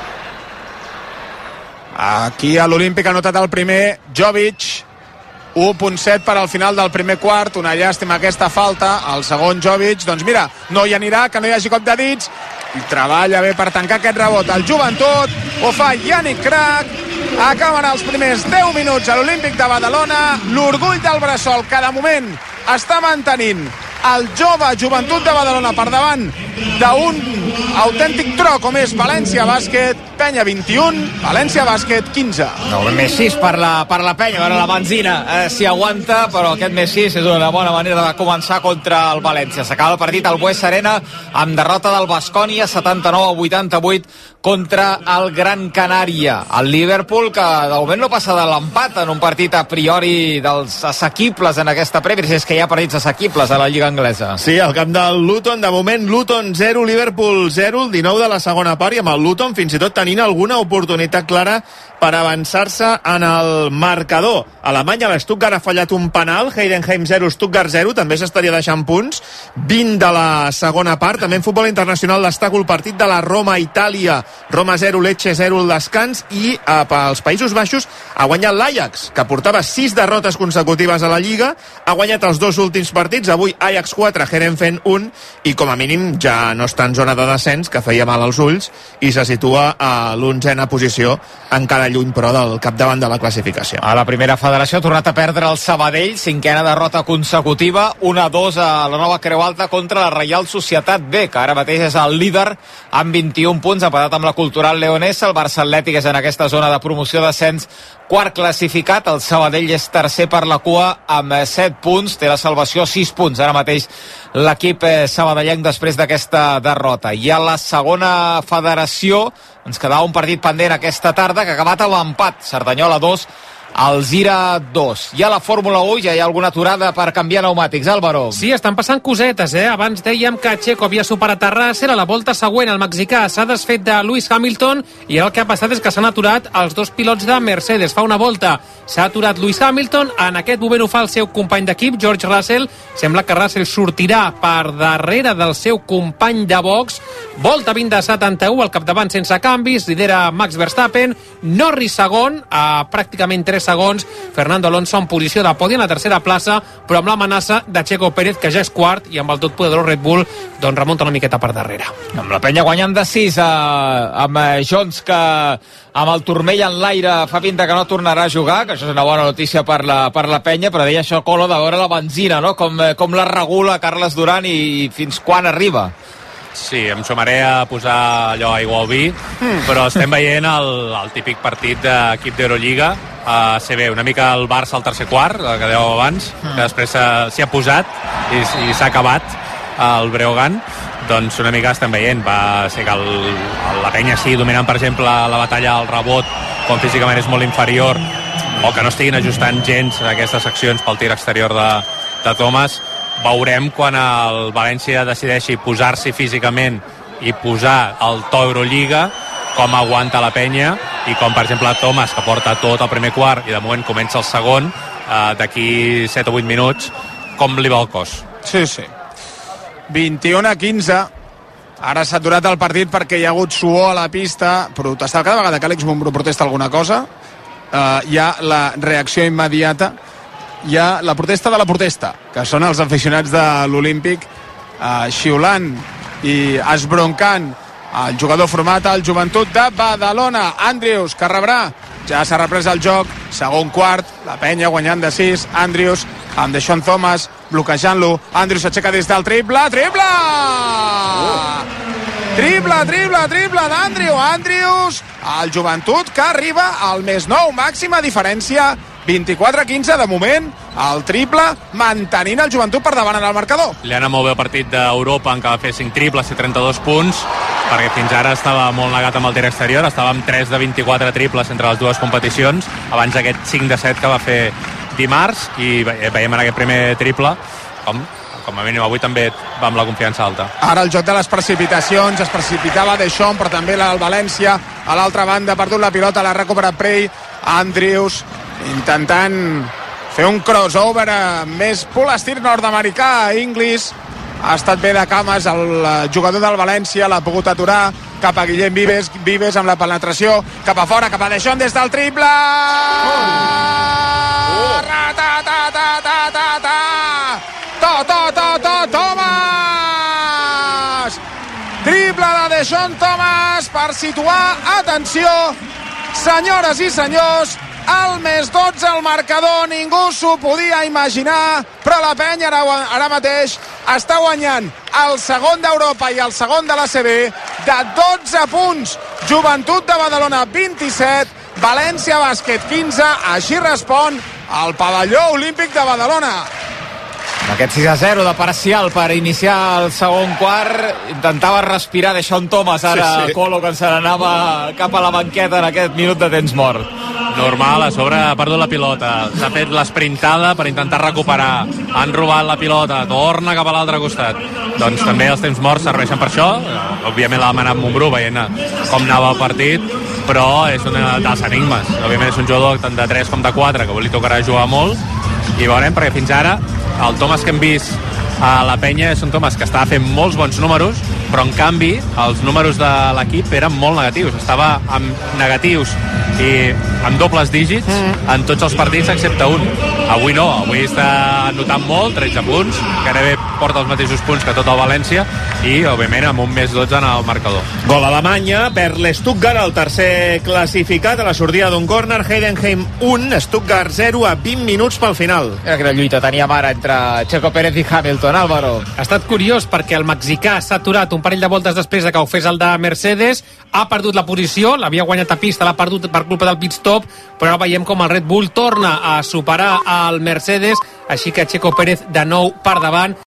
Aquí a l'Olímpic ha notat el primer Jovic, 1.7 per al final del primer quart, una llàstima aquesta falta, el segon Jovic, doncs mira, no hi anirà, que no hi hagi cop de dits, i treballa bé per tancar aquest rebot. El Joventut ho fa Yannick Crac, acaben els primers 10 minuts a l'Olímpic de Badalona, l'orgull del Bressol que de moment està mantenint el jove Joventut de Badalona per davant d'un autèntic tro com és València Bàsquet, Penya 21, València Bàsquet 15. No, més 6 per la Penya, veure la benzina s'hi aguanta, però aquest més 6 és una bona manera de començar contra el València. S'acaba el partit al Bues Arena amb derrota del Baskonia 79-88 contra el Gran Canària. El Liverpool, que de moment no passa de l'empat en un partit a priori dels assequibles en aquesta Premier, si és que hi ha partits assequibles a la Lliga Anglesa. Sí, al camp del Luton, de moment Luton 0, Liverpool 0, el 19 de la segona part, i amb el Luton fins i tot tenint alguna oportunitat clara per avançar-se en el marcador. Alemanya, la Stuttgart ha fallat un penal, Heidenheim 0, Stuttgart 0, també s'estaria deixant punts, 20 de la segona part. També en futbol internacional destaca el partit de la Roma-Itàlia, Roma 0, Lecce 0 al descans, i pels Països Baixos ha guanyat l'Ajax, que portava 6 derrotes consecutives a la Lliga, ha guanyat els 2 últims partits, avui Ajax 4, Heerenveen 1, i com a mínim ja no està en zona de descens, que feia mal als ulls, i se situa a l'11a posició, encara lluny però del capdavant de la classificació. A la primera federació ha tornat a perdre el Sabadell, 5a derrota consecutiva, 1-2 a la Nova Creu Alta contra la Reial Societat B, que ara mateix és el líder amb 21 punts, empatat amb la Cultural Leonesa. El Barça Atlètic és en aquesta zona de promoció d'ascens, quart classificat. El Sabadell és tercer per la cua amb 7 punts, té la salvació 6 punts ara mateix l'equip sabadellenc després d'aquesta derrota. I a la segona federació ens quedava un partit pendent aquesta tarda que ha acabat amb l'empat, Cerdanyola 2, Alzira 2. I a la Fórmula 1 ja hi ha alguna aturada per canviar pneumàtics, Álvaro. Sí, estan passant cosetes, Abans dèiem que Checo havia superat a Russell, a la volta següent el mexicà s'ha desfet de Lewis Hamilton, i ara el que ha passat és que s'han aturat els dos pilots de Mercedes. Fa una volta s'ha aturat Lewis Hamilton, en aquest moment ho fa el seu company d'equip, George Russell. Sembla que Russell sortirà per darrere del seu company de box. Volta 20 de 71, al capdavant sense canvis, lidera Max Verstappen, Norris segon, a pràcticament 3 segons, Fernando Alonso en posició de podi en la tercera plaça, però amb l'amenaça de Checo Pérez, que ja és quart, i amb el tot poderós Red Bull doncs remunta una miqueta per darrere. Amb la Penya guanyant de 6 amb Jones, que amb el turmell en l'aire fa pinta que no tornarà a jugar, que això és una bona notícia per la Penya, però deia això, Colo, de veure la benzina, no? Com la regula Carles Duran i fins quan arriba. Sí, em sumaré a posar allò aigua al vi, però estem veient el típic partit d'equip d'Eurolliga a CB, una mica el Barça al tercer quart, que dèieu abans, que després s'hi ha posat i s'ha acabat el Breogán. Doncs una mica estem veient, va ser que la Penya sí, dominant per exemple la batalla al rebot, quan físicament és molt inferior, o que no estiguin ajustant gens aquestes seccions pel tir exterior de Thomas. Veurem quan el València decideixi posar-s'hi físicament i posar el to Eurolliga, com aguanta la Penya, i com per exemple Thomas, que porta tot el primer quart i de moment comença el segon, d'aquí 7 o 8 minuts, com li va el cos. Sí. 21-15. Ara s'ha aturat el partit perquè hi ha hagut suor a la pista. Protestar cada vegada que Àlex Mumbrú protesta alguna cosa, hi ha la reacció immediata. Hi ha la protesta de la protesta, que són els aficionats de l'Olímpic xiulant i esbroncant el jugador format al Joventut de Badalona. Andrius, que rebrà, ja s'ha reprès el joc, segon quart, la Penya guanyant de 6, Andrius amb Deshaun Thomas bloquejant-lo, Andrius s'aixeca des del triple d'Andrius, el Joventut, que arriba al més 9, màxima diferència, 24-15 de moment, el triple mantenint el Joventut per davant en el marcador. Li ha anat molt bé el partit d'Europa, en què va fer 5 triples i 32 punts, perquè fins ara estava molt negat amb el tir exterior, estava amb 3 de 24 triples entre les dues competicions, abans d'aquest 5 de 7 que va fer dimarts, i veiem en aquest primer triple com a mínim avui també va amb la confiança alta. Ara el joc de les precipitacions, es precipitava Deschamps, però també el València a l'altra banda, ha perdut la pilota, l'ha recuperat Prey, Andrius intentant fer un crossover més pur estil nord-americà. Inglis ha estat bé de cames, el jugador del València l'ha pogut aturar cap a Guillem Vives amb la penetració cap a fora, cap a Deschamps des del triple. Thomas! Triple de Deshaun Thomas per situar, atenció, senyores i senyors, al més 12 al marcador. Ningú s'ho podia imaginar, però la Penya ara mateix està guanyant el segon d'Europa i el segon de l'ACB de 12 punts. Joventut de Badalona 27, València Bàsquet 15. Així respon el pavelló olímpic de Badalona. Aquest 6-0 de parcial per iniciar el segon quart. Intentava respirar Deshaun Thomas, ara sí. Colo, que se n'anava cap a la banqueta en aquest minut de temps mort. Normal, a sobre ha perdut la pilota, s'ha fet l'esprintada per intentar recuperar, han robat la pilota, torna cap a l'altre costat. Doncs també els temps morts serveixen per això. Òbviament l'ha demanat Montbrú veient com anava el partit, però és un dels enigmes. Òbviament és un jugador tant de 3 com de 4 que li tocarà jugar molt, i veurem, perquè fins ara el Thomas que hem vist a la penya és un Thomas que estava fent molts bons números, però en canvi els números de l'equip eren molt negatius, estava amb negatius i amb dobles dígits en tots els partits excepte un. Avui no, avui està anotant molt, 13 punts, gairebé porta els mateixos punts que tot el València, i òbviament amb un més 12 en el marcador. Gol Alemanya per l'Stuttgart, el tercer classificat a la sortida d'un córner. Heidenheim 1, Stuttgart 0 a 20 minuts pel final. Quina lluita teníem ara entre Checo Pérez i Hamilton, Álvaro. Ha estat curiós perquè el mexicà s'ha aturat un parell de voltes després de que ho fes el de Mercedes, ha perdut la posició, l'havia guanyat a pista, l'ha perdut per culpa del pit stop, però ara veiem com el Red Bull torna a superar el Mercedes, així que Checo Pérez de nou per davant.